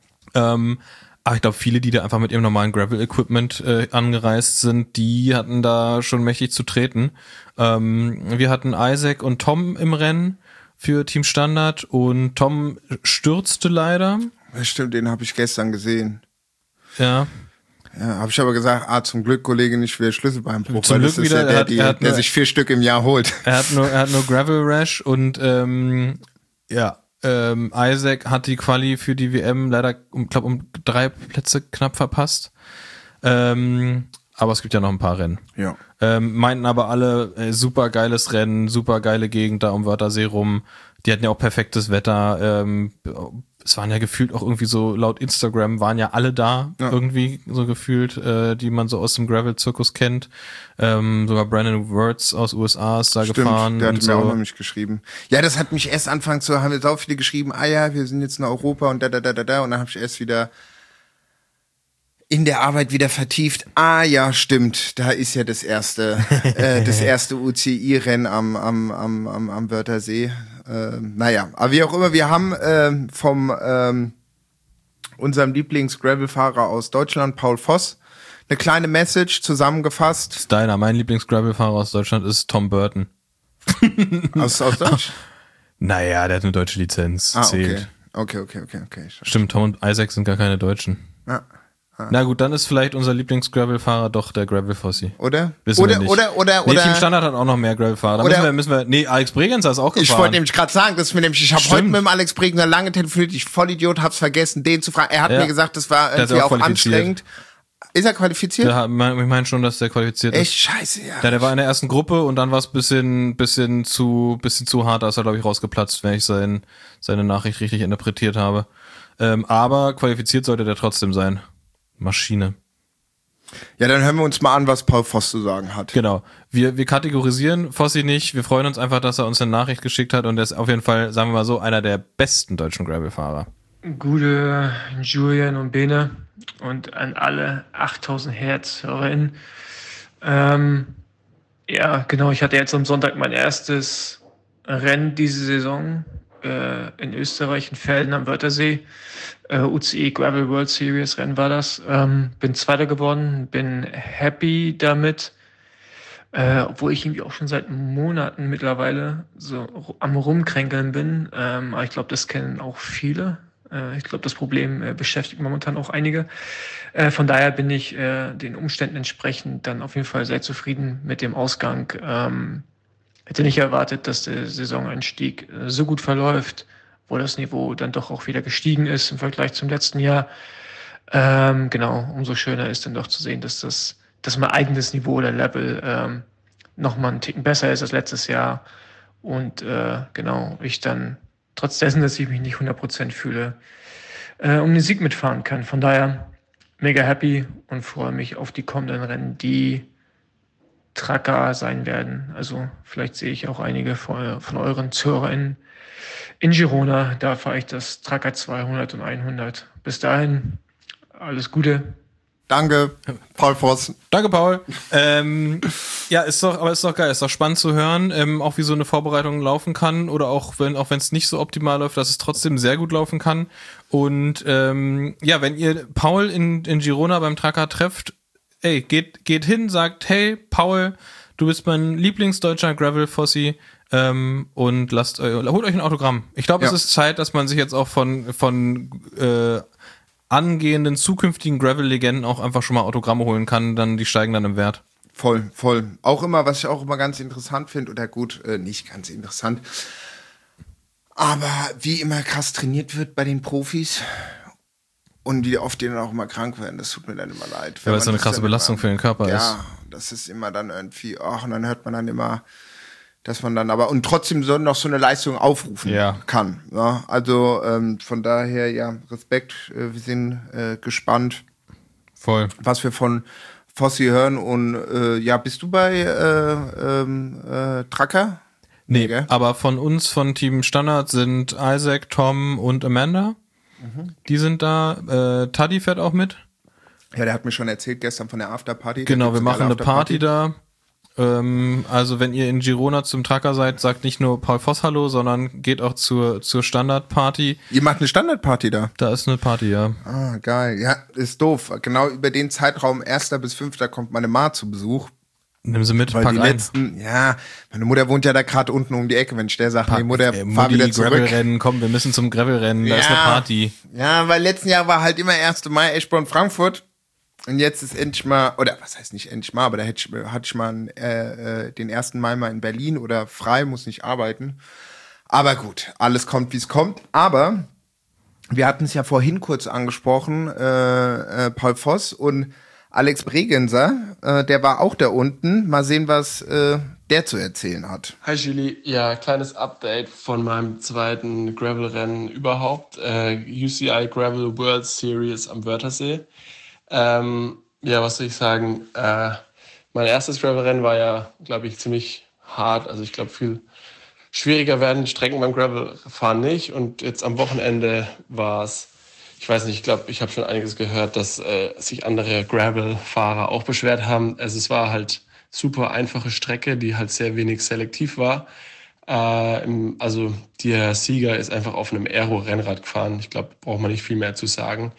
Aber ich glaube, viele, die da einfach mit ihrem normalen Gravel-Equipment angereist sind, die hatten da schon mächtig zu treten. Wir hatten Isaac und Tom im Rennen für Team Standard und Tom stürzte leider. Ja, stimmt, den habe ich gestern gesehen. Ja. Ja, habe ich aber gesagt, zum Glück, Kollege, nicht für Schlüsselbeinbruch, weil das ist ja der sich 4 Stück im Jahr holt. Er hat nur Gravel Rash und Isaac hat die Quali für die WM leider, um 3 Plätze knapp verpasst. Aber es gibt ja noch ein paar Rennen. Ja. Meinten aber alle, super geiles Rennen, super geile Gegend da um Wörthersee rum. Die hatten ja auch perfektes Wetter. es waren ja gefühlt auch irgendwie so, laut Instagram waren ja alle da, irgendwie so gefühlt, die man so aus dem Gravel-Zirkus kennt. Sogar Brandon Wirtz aus USA ist da gefahren. Der hat und mir auch so. noch nicht geschrieben. Ja, das hat mich erst anfangs so, haben wir so viele geschrieben, wir sind jetzt in Europa und da. Und dann habe ich erst wieder in der Arbeit wieder vertieft. Ja, stimmt, da ist ja das erste UCI-Rennen am Wörthersee. Aber wie auch immer, wir haben vom unserem Lieblings-Gravel-Fahrer aus Deutschland, Paul Voss, eine kleine Message zusammengefasst. Das ist deiner. Mein Lieblings-Gravel-Fahrer aus Deutschland ist Tom Burton. Aus Deutsch? Naja, der hat eine deutsche Lizenz. Zählt. Okay. Stimmt, Tom und Isaac sind gar keine Deutschen. Ja. Na gut, dann ist vielleicht unser Lieblings-Gravel-Fahrer doch der Gravel-Fossi. Oder? Wissen wir nicht. Oder. Team Standard hat auch noch mehr Gravel-Fahrer. Alex Bregenzer ist auch gefahren. Ich wollte nämlich gerade sagen, ich habe heute mit dem Alex Bregenzer lange telefoniert, ich Vollidiot, hab's vergessen, den zu fragen. Er hat mir gesagt, das war irgendwie auch anstrengend. Ist er qualifiziert? Ja, ich meine schon, dass der qualifiziert ist. Echt scheiße, ja. Der war in der ersten Gruppe und dann war es bisschen zu hart, da ist er, glaube ich, rausgeplatzt, wenn ich seine Nachricht richtig interpretiert habe. Aber qualifiziert sollte der trotzdem sein. Maschine. Ja, dann hören wir uns mal an, was Paul Voss zu sagen hat. Genau. Wir kategorisieren Fossi nicht. Wir freuen uns einfach, dass er uns eine Nachricht geschickt hat und er ist auf jeden Fall, sagen wir mal so, einer der besten deutschen Gravelfahrer. Gute Julian und Bene und an alle 8000 Herz-HörerInnen. Ja, genau, ich hatte jetzt am Sonntag mein erstes Rennen diese Saison in Österreich, in Velden am Wörthersee. UCI Gravel World Series Rennen war das. Bin Zweiter geworden, bin happy damit, obwohl ich irgendwie auch schon seit Monaten mittlerweile so am Rumkränkeln bin. Aber ich glaube, das kennen auch viele. Ich glaube, das Problem beschäftigt momentan auch einige. Von daher bin ich den Umständen entsprechend dann auf jeden Fall sehr zufrieden mit dem Ausgang. Hätte nicht erwartet, dass der Saisoneinstieg so gut verläuft, wo das Niveau dann doch auch wieder gestiegen ist im Vergleich zum letzten Jahr. Genau, umso schöner ist dann doch zu sehen, dass mein eigenes Niveau oder Level nochmal einen Ticken besser ist als letztes Jahr. Und genau, ich dann, trotz dessen, dass ich mich nicht 100% fühle, um den Sieg mitfahren kann. Von daher mega happy und freue mich auf die kommenden Rennen, die Tracker sein werden. Also vielleicht sehe ich auch einige von euren ZuhörerInnen in Girona. Da fahre ich das Tracker 200 und 100. Bis dahin, alles Gute. Danke, Paul Voss. Danke, Paul. Ja, ist doch geil, ist doch spannend zu hören, auch wie so eine Vorbereitung laufen kann oder auch wenn es nicht so optimal läuft, dass es trotzdem sehr gut laufen kann. Und ja, wenn ihr Paul in Girona beim Tracker trefft, geht hin, sagt, hey, Paul, du bist mein Lieblingsdeutscher Gravel-Fossi, und holt euch ein Autogramm. Ich glaube, es ist Zeit, dass man sich jetzt auch von angehenden zukünftigen Gravel-Legenden auch einfach schon mal Autogramme holen kann, dann die steigen dann im Wert. Voll. Auch immer, was ich auch immer ganz interessant finde, oder gut, nicht ganz interessant, aber wie immer krass trainiert wird bei den Profis und wie oft die dann auch immer krank werden, das tut mir dann immer leid. Ja, weil es so eine krasse Belastung für den Körper ist. Ja, das ist immer dann irgendwie, und dann hört man dann immer, dass man dann aber und trotzdem so noch so eine Leistung aufrufen kann. Ja, also von daher, ja, Respekt, wir sind gespannt, was wir von Fossi hören. Und ja, bist du bei Tracker? Nee, gell? Aber von uns, von Team Standard, sind Isaac, Tom und Amanda. Die sind da. Taddy fährt auch mit. Ja, der hat mir schon erzählt gestern von der Afterparty. Genau, wir machen eine Party da. Also wenn ihr in Girona zum Tracker seid, sagt nicht nur Paul Voss Hallo, sondern geht auch zur Standardparty. Ihr macht eine Standardparty da? Da ist eine Party, ja. Ah, geil. Ja, ist doof. Genau über den Zeitraum 1. bis 5. kommt meine Ma zu Besuch. Nimm sie mit, weil pack die ein. letzten, ja, meine Mutter wohnt ja da gerade unten um die Ecke, wenn ich der sagt, nee, Mutter, fahr wieder zurück. Gravelrennen, komm, wir müssen zum Gravelrennen, da ist eine Party. Ja, weil letzten Jahr war halt immer 1. Mai, Eschborn, Frankfurt. Und jetzt ist endlich mal, oder was heißt nicht endlich mal, aber da hatte ich mal den 1. Mai mal in Berlin oder frei, muss nicht arbeiten. Aber gut, alles kommt, wie es kommt. Aber wir hatten es ja vorhin kurz angesprochen, Paul Voss, und Alex Bregenzer, der war auch da unten. Mal sehen, was der zu erzählen hat. Hi Julie, ja, kleines Update von meinem zweiten Gravel-Rennen überhaupt. UCI Gravel World Series am Wörthersee. Was soll ich sagen? Mein erstes Gravel-Rennen war ja, glaube ich, ziemlich hart. Also ich glaube, viel schwieriger werden die Strecken beim Gravel-Fahren nicht. Und jetzt am Wochenende war es, ich weiß nicht, ich glaube, ich habe schon einiges gehört, dass sich andere Gravel-Fahrer auch beschwert haben. Also es war halt super einfache Strecke, die halt sehr wenig selektiv war. Also der Sieger ist einfach auf einem Aero-Rennrad gefahren. Ich glaube, braucht man nicht viel mehr zu sagen.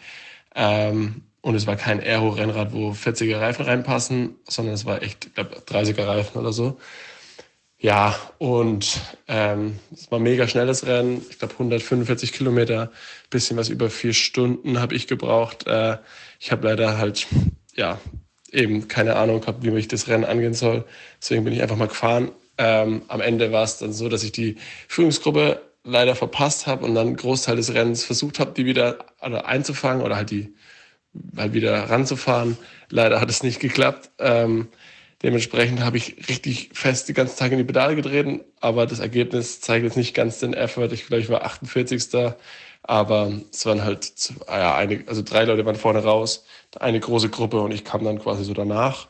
Und es war kein Aero-Rennrad, wo 40er Reifen reinpassen, sondern es war echt, ich glaube, 30er Reifen oder so. Ja, und es war ein mega schnelles Rennen. Ich glaube, 145 Kilometer, bisschen was über 4 Stunden habe ich gebraucht. Ich habe leider halt, eben keine Ahnung gehabt, wie ich das Rennen angehen soll. Deswegen bin ich einfach mal gefahren. Am Ende war es dann so, dass ich die Führungsgruppe leider verpasst habe und dann einen Großteil des Rennens versucht habe, die wieder einzufangen oder halt wieder ranzufahren. Leider hat es nicht geklappt. Dementsprechend habe ich richtig fest die ganzen Tage in die Pedale getreten, aber das Ergebnis zeigt jetzt nicht ganz den Effort. Ich glaube, ich war 48. Aber es waren halt 3 Leute waren vorne raus, eine große Gruppe und ich kam dann quasi so danach.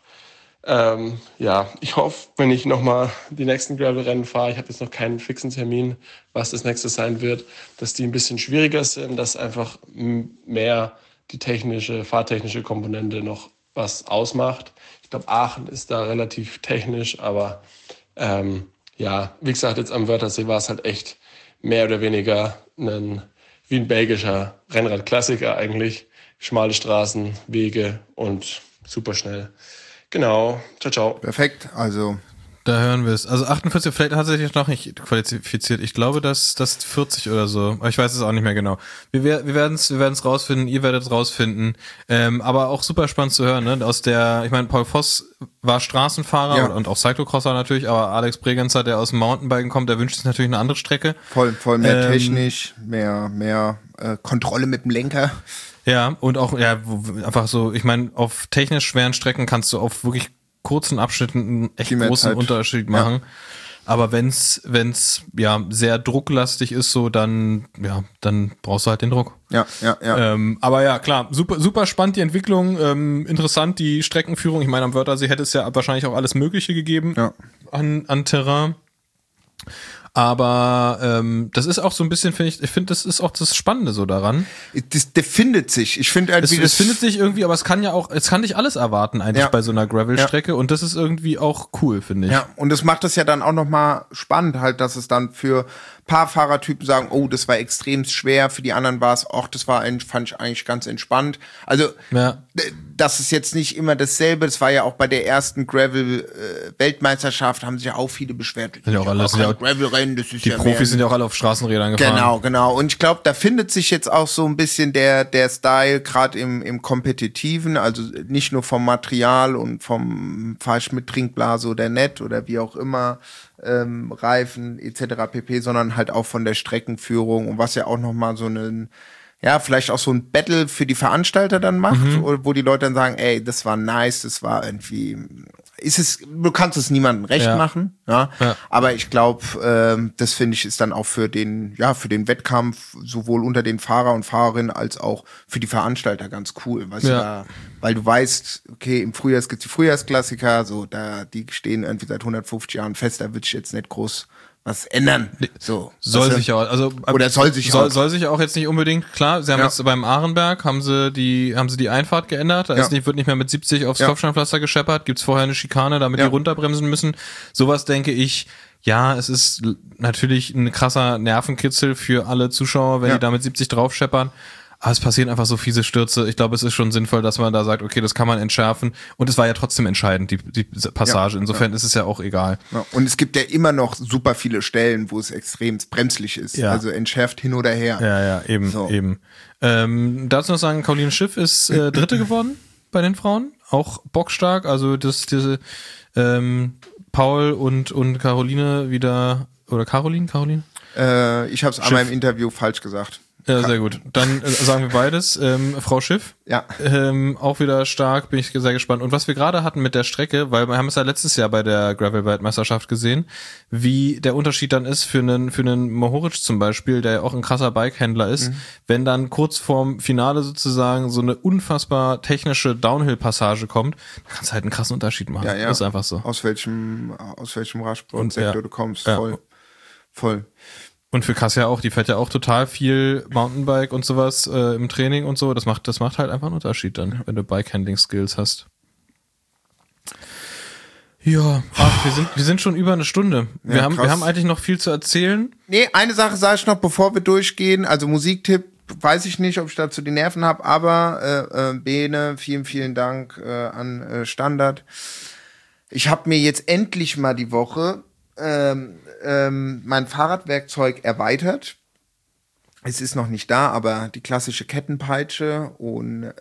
Ich hoffe, wenn ich nochmal die nächsten Gravel-Rennen fahre, ich habe jetzt noch keinen fixen Termin, was das nächste sein wird, dass die ein bisschen schwieriger sind, dass einfach mehr die fahrtechnische Komponente noch was ausmacht. Ich glaube, Aachen ist da relativ technisch, aber wie gesagt, jetzt am Wörthersee war es halt echt mehr oder weniger wie ein belgischer Rennradklassiker eigentlich. Schmale Straßen, Wege und super schnell. Genau. Ciao, ciao. Perfekt, also Da hören wir es. Also 48, vielleicht hat er sich noch nicht qualifiziert. Ich glaube, das 40 oder so. Aber ich weiß es auch nicht mehr genau. Wir werden es rausfinden, ihr werdet es rausfinden. Aber auch super spannend zu hören, ne? Ich meine, Paul Voss war Straßenfahrer und auch Cyclocrosser natürlich, aber Alex Bregenzer, der aus dem Mountainbiken kommt, der wünscht sich natürlich eine andere Strecke. Voll mehr technisch, mehr Kontrolle mit dem Lenker. Ja, und auch, einfach so, ich meine, auf technisch schweren Strecken kannst du auf wirklich kurzen Abschnitten einen echt großen Unterschied machen. Ja. Aber wenn's sehr drucklastig ist, so, dann brauchst du halt den Druck. Ja. Aber ja, klar, super spannend die Entwicklung, interessant die Streckenführung. Ich meine, am Wörthersee hätte es ja wahrscheinlich auch alles Mögliche gegeben an Terrain. Aber das ist auch so ein bisschen, finde ich finde, das ist auch das Spannende so daran. Der findet sich. Ich finde irgendwie es findet sich irgendwie, aber es kann dich alles erwarten eigentlich bei so einer Gravel-Strecke und das ist irgendwie auch cool, finde ich. Ja, und das macht es ja dann auch nochmal spannend halt, dass es dann für paar Fahrertypen sagen, oh, das war extrem schwer, für die anderen war es, fand ich eigentlich ganz entspannt. Also, das ist jetzt nicht immer dasselbe, das war ja auch bei der ersten Gravel-Weltmeisterschaft, haben sich ja auch viele beschwert. Gravel-Rennen, das ist die Profis sind ja auch alle auf Straßenrädern gefahren. Genau. Und ich glaube, da findet sich jetzt auch so ein bisschen der Style, gerade im Kompetitiven, also nicht nur vom Material und vom fahr ich mit Trinkblase oder nett oder wie auch immer, Reifen etc. pp., sondern halt auch von der Streckenführung und was ja auch nochmal so vielleicht auch so ein Battle für die Veranstalter dann macht, wo die Leute dann sagen, ey, das war nice, das war irgendwie, du kannst es niemandem recht machen, aber ich glaube, das finde ich ist dann auch für den Wettkampf sowohl unter den Fahrer und Fahrerinnen als auch für die Veranstalter ganz cool, weil du weißt, okay, im Frühjahr gibt's die Frühjahrsklassiker, so die stehen irgendwie seit 150 Jahren fest, da wird sich jetzt nicht groß was ändern. So. Soll sich auch jetzt nicht unbedingt, klar, sie haben jetzt beim Ahrenberg, haben sie die Einfahrt geändert, wird nicht mehr mit 70 aufs Kopfsteinpflaster gescheppert, gibt's vorher eine Schikane, damit die runterbremsen müssen. Sowas denke ich, es ist natürlich ein krasser Nervenkitzel für alle Zuschauer, wenn die da mit 70 drauf scheppern. Aber es passieren einfach so fiese Stürze. Ich glaube, es ist schon sinnvoll, dass man da sagt, okay, das kann man entschärfen. Und es war ja trotzdem entscheidend, die Passage. Insofern ist es ja auch egal. Ja. Und es gibt ja immer noch super viele Stellen, wo es extrem bremslich ist. Ja. Also entschärft hin oder her. Ja, eben. Dazu noch sagen, Caroline Schiff ist Dritte geworden bei den Frauen. Auch bockstark. Also diese Paul und Caroline wieder, oder Caroline? Ich habe es einmal im Interview falsch gesagt. Ja, sehr gut. Dann sagen wir beides. Frau Schiff, Ja. auch wieder stark, bin ich sehr gespannt. Und was wir gerade hatten mit der Strecke, weil wir haben es ja letztes Jahr bei der Gravel-Weltmeisterschaft gesehen, wie der Unterschied dann ist für einen Mohoric zum Beispiel, der ja auch ein krasser Bikehändler ist, wenn dann kurz vorm Finale sozusagen so eine unfassbar technische Downhill-Passage kommt, dann kannst du halt einen krassen Unterschied machen. Ja, ja. Das ist einfach so. Aus welchem Radsportsektor du kommst. Ja. Voll. Und für Kassia auch, die fährt ja auch total viel Mountainbike und sowas im Training und so. Das macht halt einfach einen Unterschied dann, wenn du Bike-Handling-Skills hast. Ja, wir sind schon über eine Stunde. Wir haben eigentlich noch viel zu erzählen. Nee, eine Sache sage ich noch, bevor wir durchgehen. Also Musiktipp, weiß ich nicht, ob ich dazu die Nerven habe, aber Bene, vielen Dank an Standard. Ich habe mir jetzt endlich mal die Woche mein Fahrradwerkzeug erweitert. Es ist noch nicht da, aber die klassische Kettenpeitsche und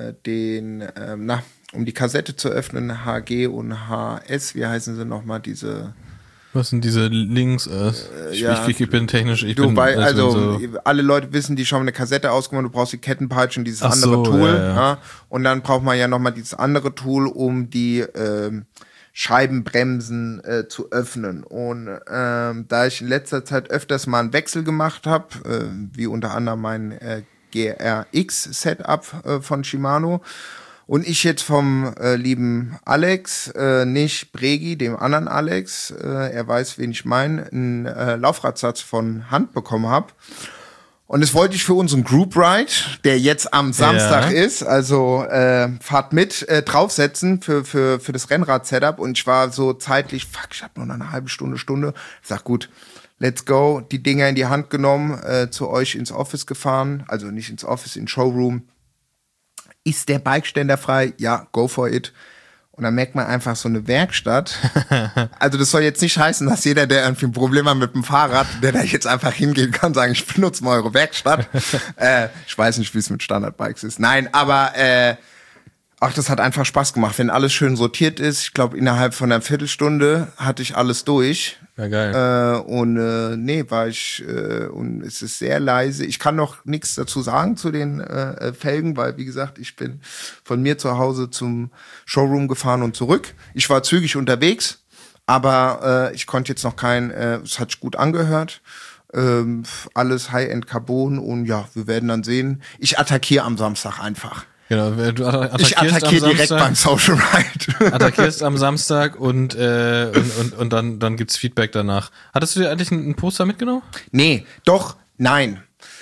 um die Kassette zu öffnen, HG und HS, wie heißen sie nochmal, diese... Was sind diese Links? Ich bin technisch, alle Leute wissen, die schon mal eine Kassette ausgemacht, du brauchst die Kettenpeitsche und dieses andere Tool. Ja. Und dann braucht man ja nochmal dieses andere Tool, um die Scheibenbremsen zu öffnen. Und da ich in letzter Zeit öfters mal einen Wechsel gemacht habe, wie unter anderem mein GRX-Setup von Shimano, und ich jetzt vom lieben Alex, nicht Bregi, dem anderen Alex, er weiß, wen ich meine, einen Laufradsatz von Hand bekommen habe. Und das wollte ich für unseren Group Ride, der jetzt am Samstag ist, also fahrt mit, draufsetzen für das Rennrad-Setup. Und ich war so zeitlich, ich habe nur noch eine halbe Stunde. Ich sag, gut, let's go. Die Dinger in die Hand genommen, zu euch ins Office gefahren. Also nicht ins Office, in Showroom. Ist der Bikeständer frei? Ja, go for it. Und dann merkt man einfach so eine Werkstatt. Also das soll jetzt nicht heißen, dass jeder, der irgendwie ein Problem hat mit dem Fahrrad, der da jetzt einfach hingehen kann, sagen, ich benutze mal eure Werkstatt. Ich weiß nicht, wie es mit Standardbikes ist. Nein, aber das hat einfach Spaß gemacht, wenn alles schön sortiert ist. Ich glaube, innerhalb von einer Viertelstunde hatte ich alles durch. Ja, geil. War ich, und es ist sehr leise. Ich kann noch nichts dazu sagen zu den Felgen, weil, wie gesagt, ich bin von mir zu Hause zum Showroom gefahren und zurück. Ich war zügig unterwegs, aber ich konnte jetzt noch es hat sich gut angehört. Alles High-End Carbon und ja, wir werden dann sehen. Ich attackiere am Samstag einfach. Genau, du ich attackiere direkt beim Social Ride. Attackierst am Samstag und dann gibt's Feedback danach. Hattest du dir eigentlich ein Poster mitgenommen? Nein.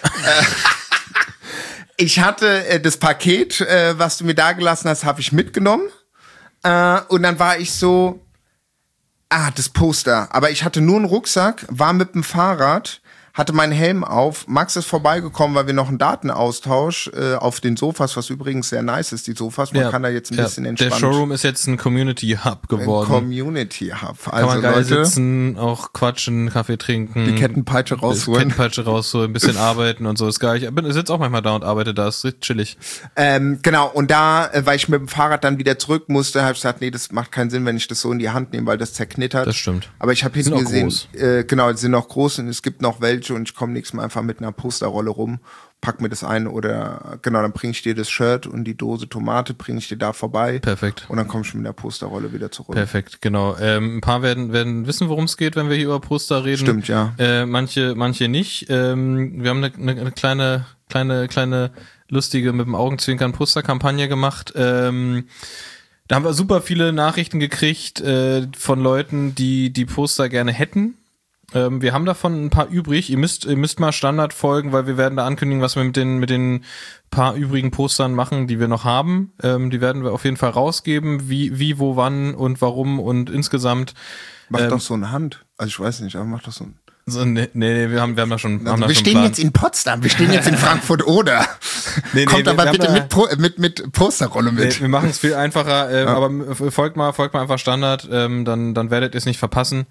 Ich hatte das Paket, was du mir da gelassen hast, habe ich mitgenommen. Und dann war ich so, das Poster. Aber ich hatte nur einen Rucksack, war mit dem Fahrrad, hatte meinen Helm auf. Max ist vorbeigekommen, weil wir noch einen Datenaustausch auf den Sofas, was übrigens sehr nice ist, die Sofas. Man kann da jetzt ein bisschen entspannen. Der Showroom ist jetzt ein Community Hub geworden. Ein Community Hub. Also kann man geil Leute, sitzen, auch quatschen, Kaffee trinken. Die Kettenpeitsche rausholen. Ein bisschen arbeiten und so. Ist geil. Ich sitze auch manchmal da und arbeite da. Ist richtig chillig. Genau. Und da, weil ich mit dem Fahrrad dann wieder zurück musste, habe ich gesagt, nee, das macht keinen Sinn, wenn ich das so in die Hand nehme, weil das zerknittert. Das stimmt. Aber ich habe hinten gesehen, genau, die sind noch groß und es gibt noch welche und ich komme nächstes Mal einfach mit einer Posterrolle rum, pack mir das ein oder genau, dann bringe ich dir das Shirt und die Dose Tomate bringe ich dir da vorbei. Perfekt. Und dann komm ich mit der Posterrolle wieder zurück. Perfekt, genau. Ein paar werden wissen, worum es geht, wenn wir hier über Poster reden. Stimmt, ja. Manche nicht. Wir haben eine kleine lustige mit dem Augenzwinkern Posterkampagne gemacht. Da haben wir super viele Nachrichten gekriegt von Leuten, die Poster gerne hätten. Wir haben davon ein paar übrig. Ihr müsst mal Standard folgen, weil wir werden da ankündigen, was wir mit den paar übrigen Postern machen, die wir noch haben. Die werden wir auf jeden Fall rausgeben, wie, wo, wann und warum und insgesamt. Mach doch so eine Hand. Also ich weiß nicht, aber mach doch so ein... Nee, wir haben da schon. Wir stehen jetzt in Potsdam, wir stehen jetzt in Frankfurt oder. Kommt aber bitte mit Posterrolle mit. Nee, wir machen es viel einfacher, aber folgt mal einfach Standard, dann werdet ihr es nicht verpassen.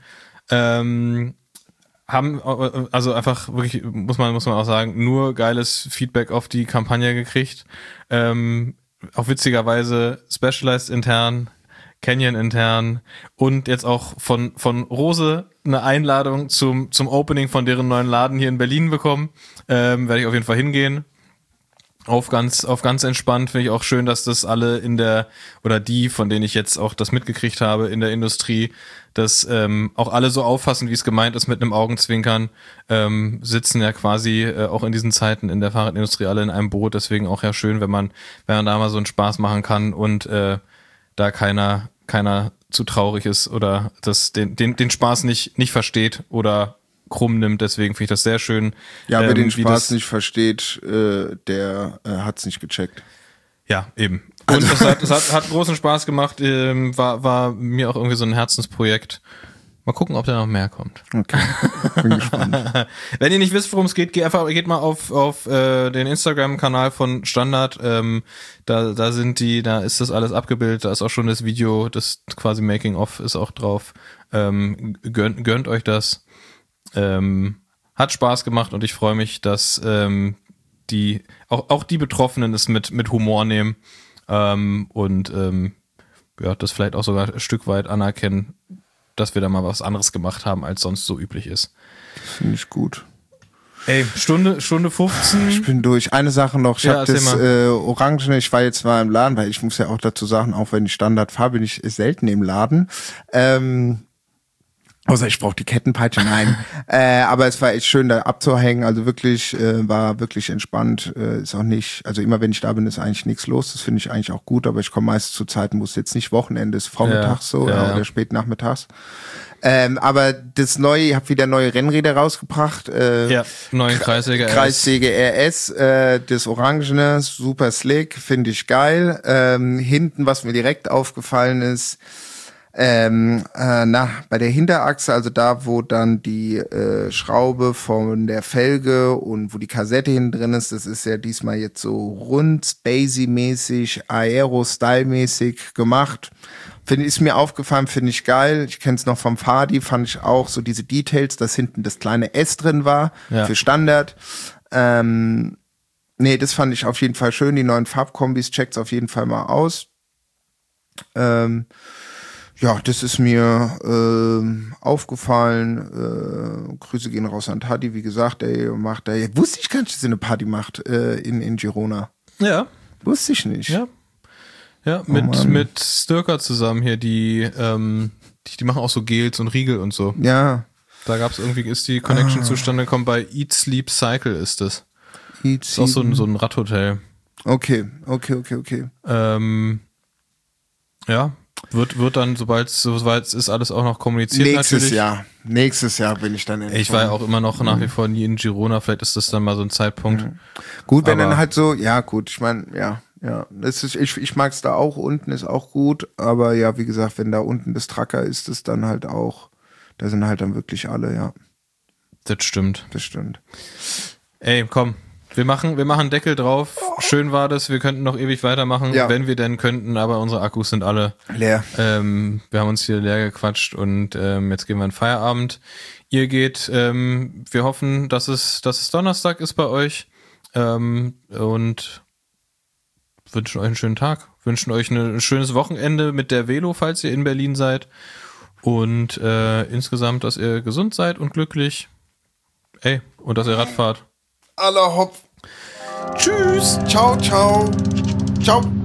Haben also einfach wirklich, muss man auch sagen, nur geiles Feedback auf die Kampagne gekriegt. Auch witzigerweise Specialized intern Canyon intern und jetzt auch von Rose eine Einladung zum Opening von deren neuen Laden hier in Berlin bekommen. Werde ich auf jeden Fall hingehen. Auf ganz entspannt. Finde ich auch schön, dass das alle die, von denen ich jetzt auch das mitgekriegt habe in der Industrie, dass auch alle so auffassen, wie es gemeint ist, mit einem Augenzwinkern, sitzen ja quasi auch in diesen Zeiten in der Fahrradindustrie alle in einem Boot. Deswegen auch ja schön, wenn man da mal so einen Spaß machen kann und da keiner zu traurig ist oder den Spaß nicht versteht oder krumm nimmt, deswegen finde ich das sehr schön. Ja, wer den Spaß nicht versteht, der hat's nicht gecheckt. Ja, eben. Und es hat großen Spaß gemacht, war mir auch irgendwie so ein Herzensprojekt. Mal gucken, ob da noch mehr kommt. Okay, bin gespannt. Wenn ihr nicht wisst, worum es geht, geht mal auf den Instagram-Kanal von Standard. Da ist das alles abgebildet. Da ist auch schon das Video, das quasi Making-of ist auch drauf. Gönnt euch das. Hat Spaß gemacht und ich freue mich, dass die Betroffenen es mit Humor nehmen und das vielleicht auch sogar ein Stück weit anerkennen, dass wir da mal was anderes gemacht haben, als sonst so üblich ist. Finde ich gut. Ey, Stunde 15. Ich bin durch. Eine Sache noch. Ich habe das Orangene, ich war jetzt mal im Laden, weil ich muss ja auch dazu sagen, auch wenn ich Standard fahre, bin ich selten im Laden. Außer ich brauche die Kettenpeitsche, nein. Aber es war echt schön, da abzuhängen. Also wirklich, war wirklich entspannt. Ist auch nicht, also immer wenn ich da bin, ist eigentlich nichts los. Das finde ich eigentlich auch gut. Aber ich komme meist zu Zeiten, wo es jetzt nicht Wochenende ist, vormittags oder spät nachmittags. Aber das Neue, ihr habt wieder neue Rennräder rausgebracht. Neuen Kreissäge RS. Kreissäge RS, das Orangene, super slick, finde ich geil. Hinten, was mir direkt aufgefallen ist, bei der Hinterachse, also da, wo dann die Schraube von der Felge und wo die Kassette hinten drin ist, das ist ja diesmal jetzt so rund, spacey-mäßig, Aero-Style-mäßig gemacht. Ist mir aufgefallen, finde ich geil. Ich kenne es noch vom Fadi, fand ich auch so diese Details, dass hinten das kleine S drin war für Standard. Das fand ich auf jeden Fall schön. Die neuen Farbkombis, checkt's auf jeden Fall mal aus. Ja, das ist mir aufgefallen. Grüße gehen raus an Tadi, wie gesagt, wusste ich gar nicht, dass er eine Party macht in Girona. Ja. Wusste ich nicht. Ja, mit Stirker zusammen hier, die machen auch so Gels und Riegel und so. Ja. Da gab's irgendwie, ist die Connection zustande gekommen, bei Eat, Sleep, Cycle ist das. Ist auch so ein Radhotel. Okay. Ja. Wird dann, sobald es soweit ist, alles auch noch kommuniziert Nächstes Jahr bin ich dann in Ich war ja auch immer noch nach wie vor nie in Girona, vielleicht ist das dann mal so ein Zeitpunkt. Gut, wenn dann halt so, ja gut, ich meine, ja. Ich mag's da auch, unten ist auch gut, aber ja, wie gesagt, wenn da unten das Tracker ist, das dann halt auch, da sind halt dann wirklich alle, ja. Das stimmt. Ey, komm. Wir machen Deckel drauf. Schön war das. Wir könnten noch ewig weitermachen, wenn wir denn könnten, aber unsere Akkus sind alle leer. Wir haben uns hier leer gequatscht und jetzt gehen wir in Feierabend. Ihr geht, wir hoffen, dass es Donnerstag ist bei euch und wünschen euch einen schönen Tag. Wünschen euch ein schönes Wochenende mit der Velo, falls ihr in Berlin seid. Und insgesamt, dass ihr gesund seid und glücklich. Und dass ihr Rad fahrt. Aller Hopp. Tschüss. Ciao.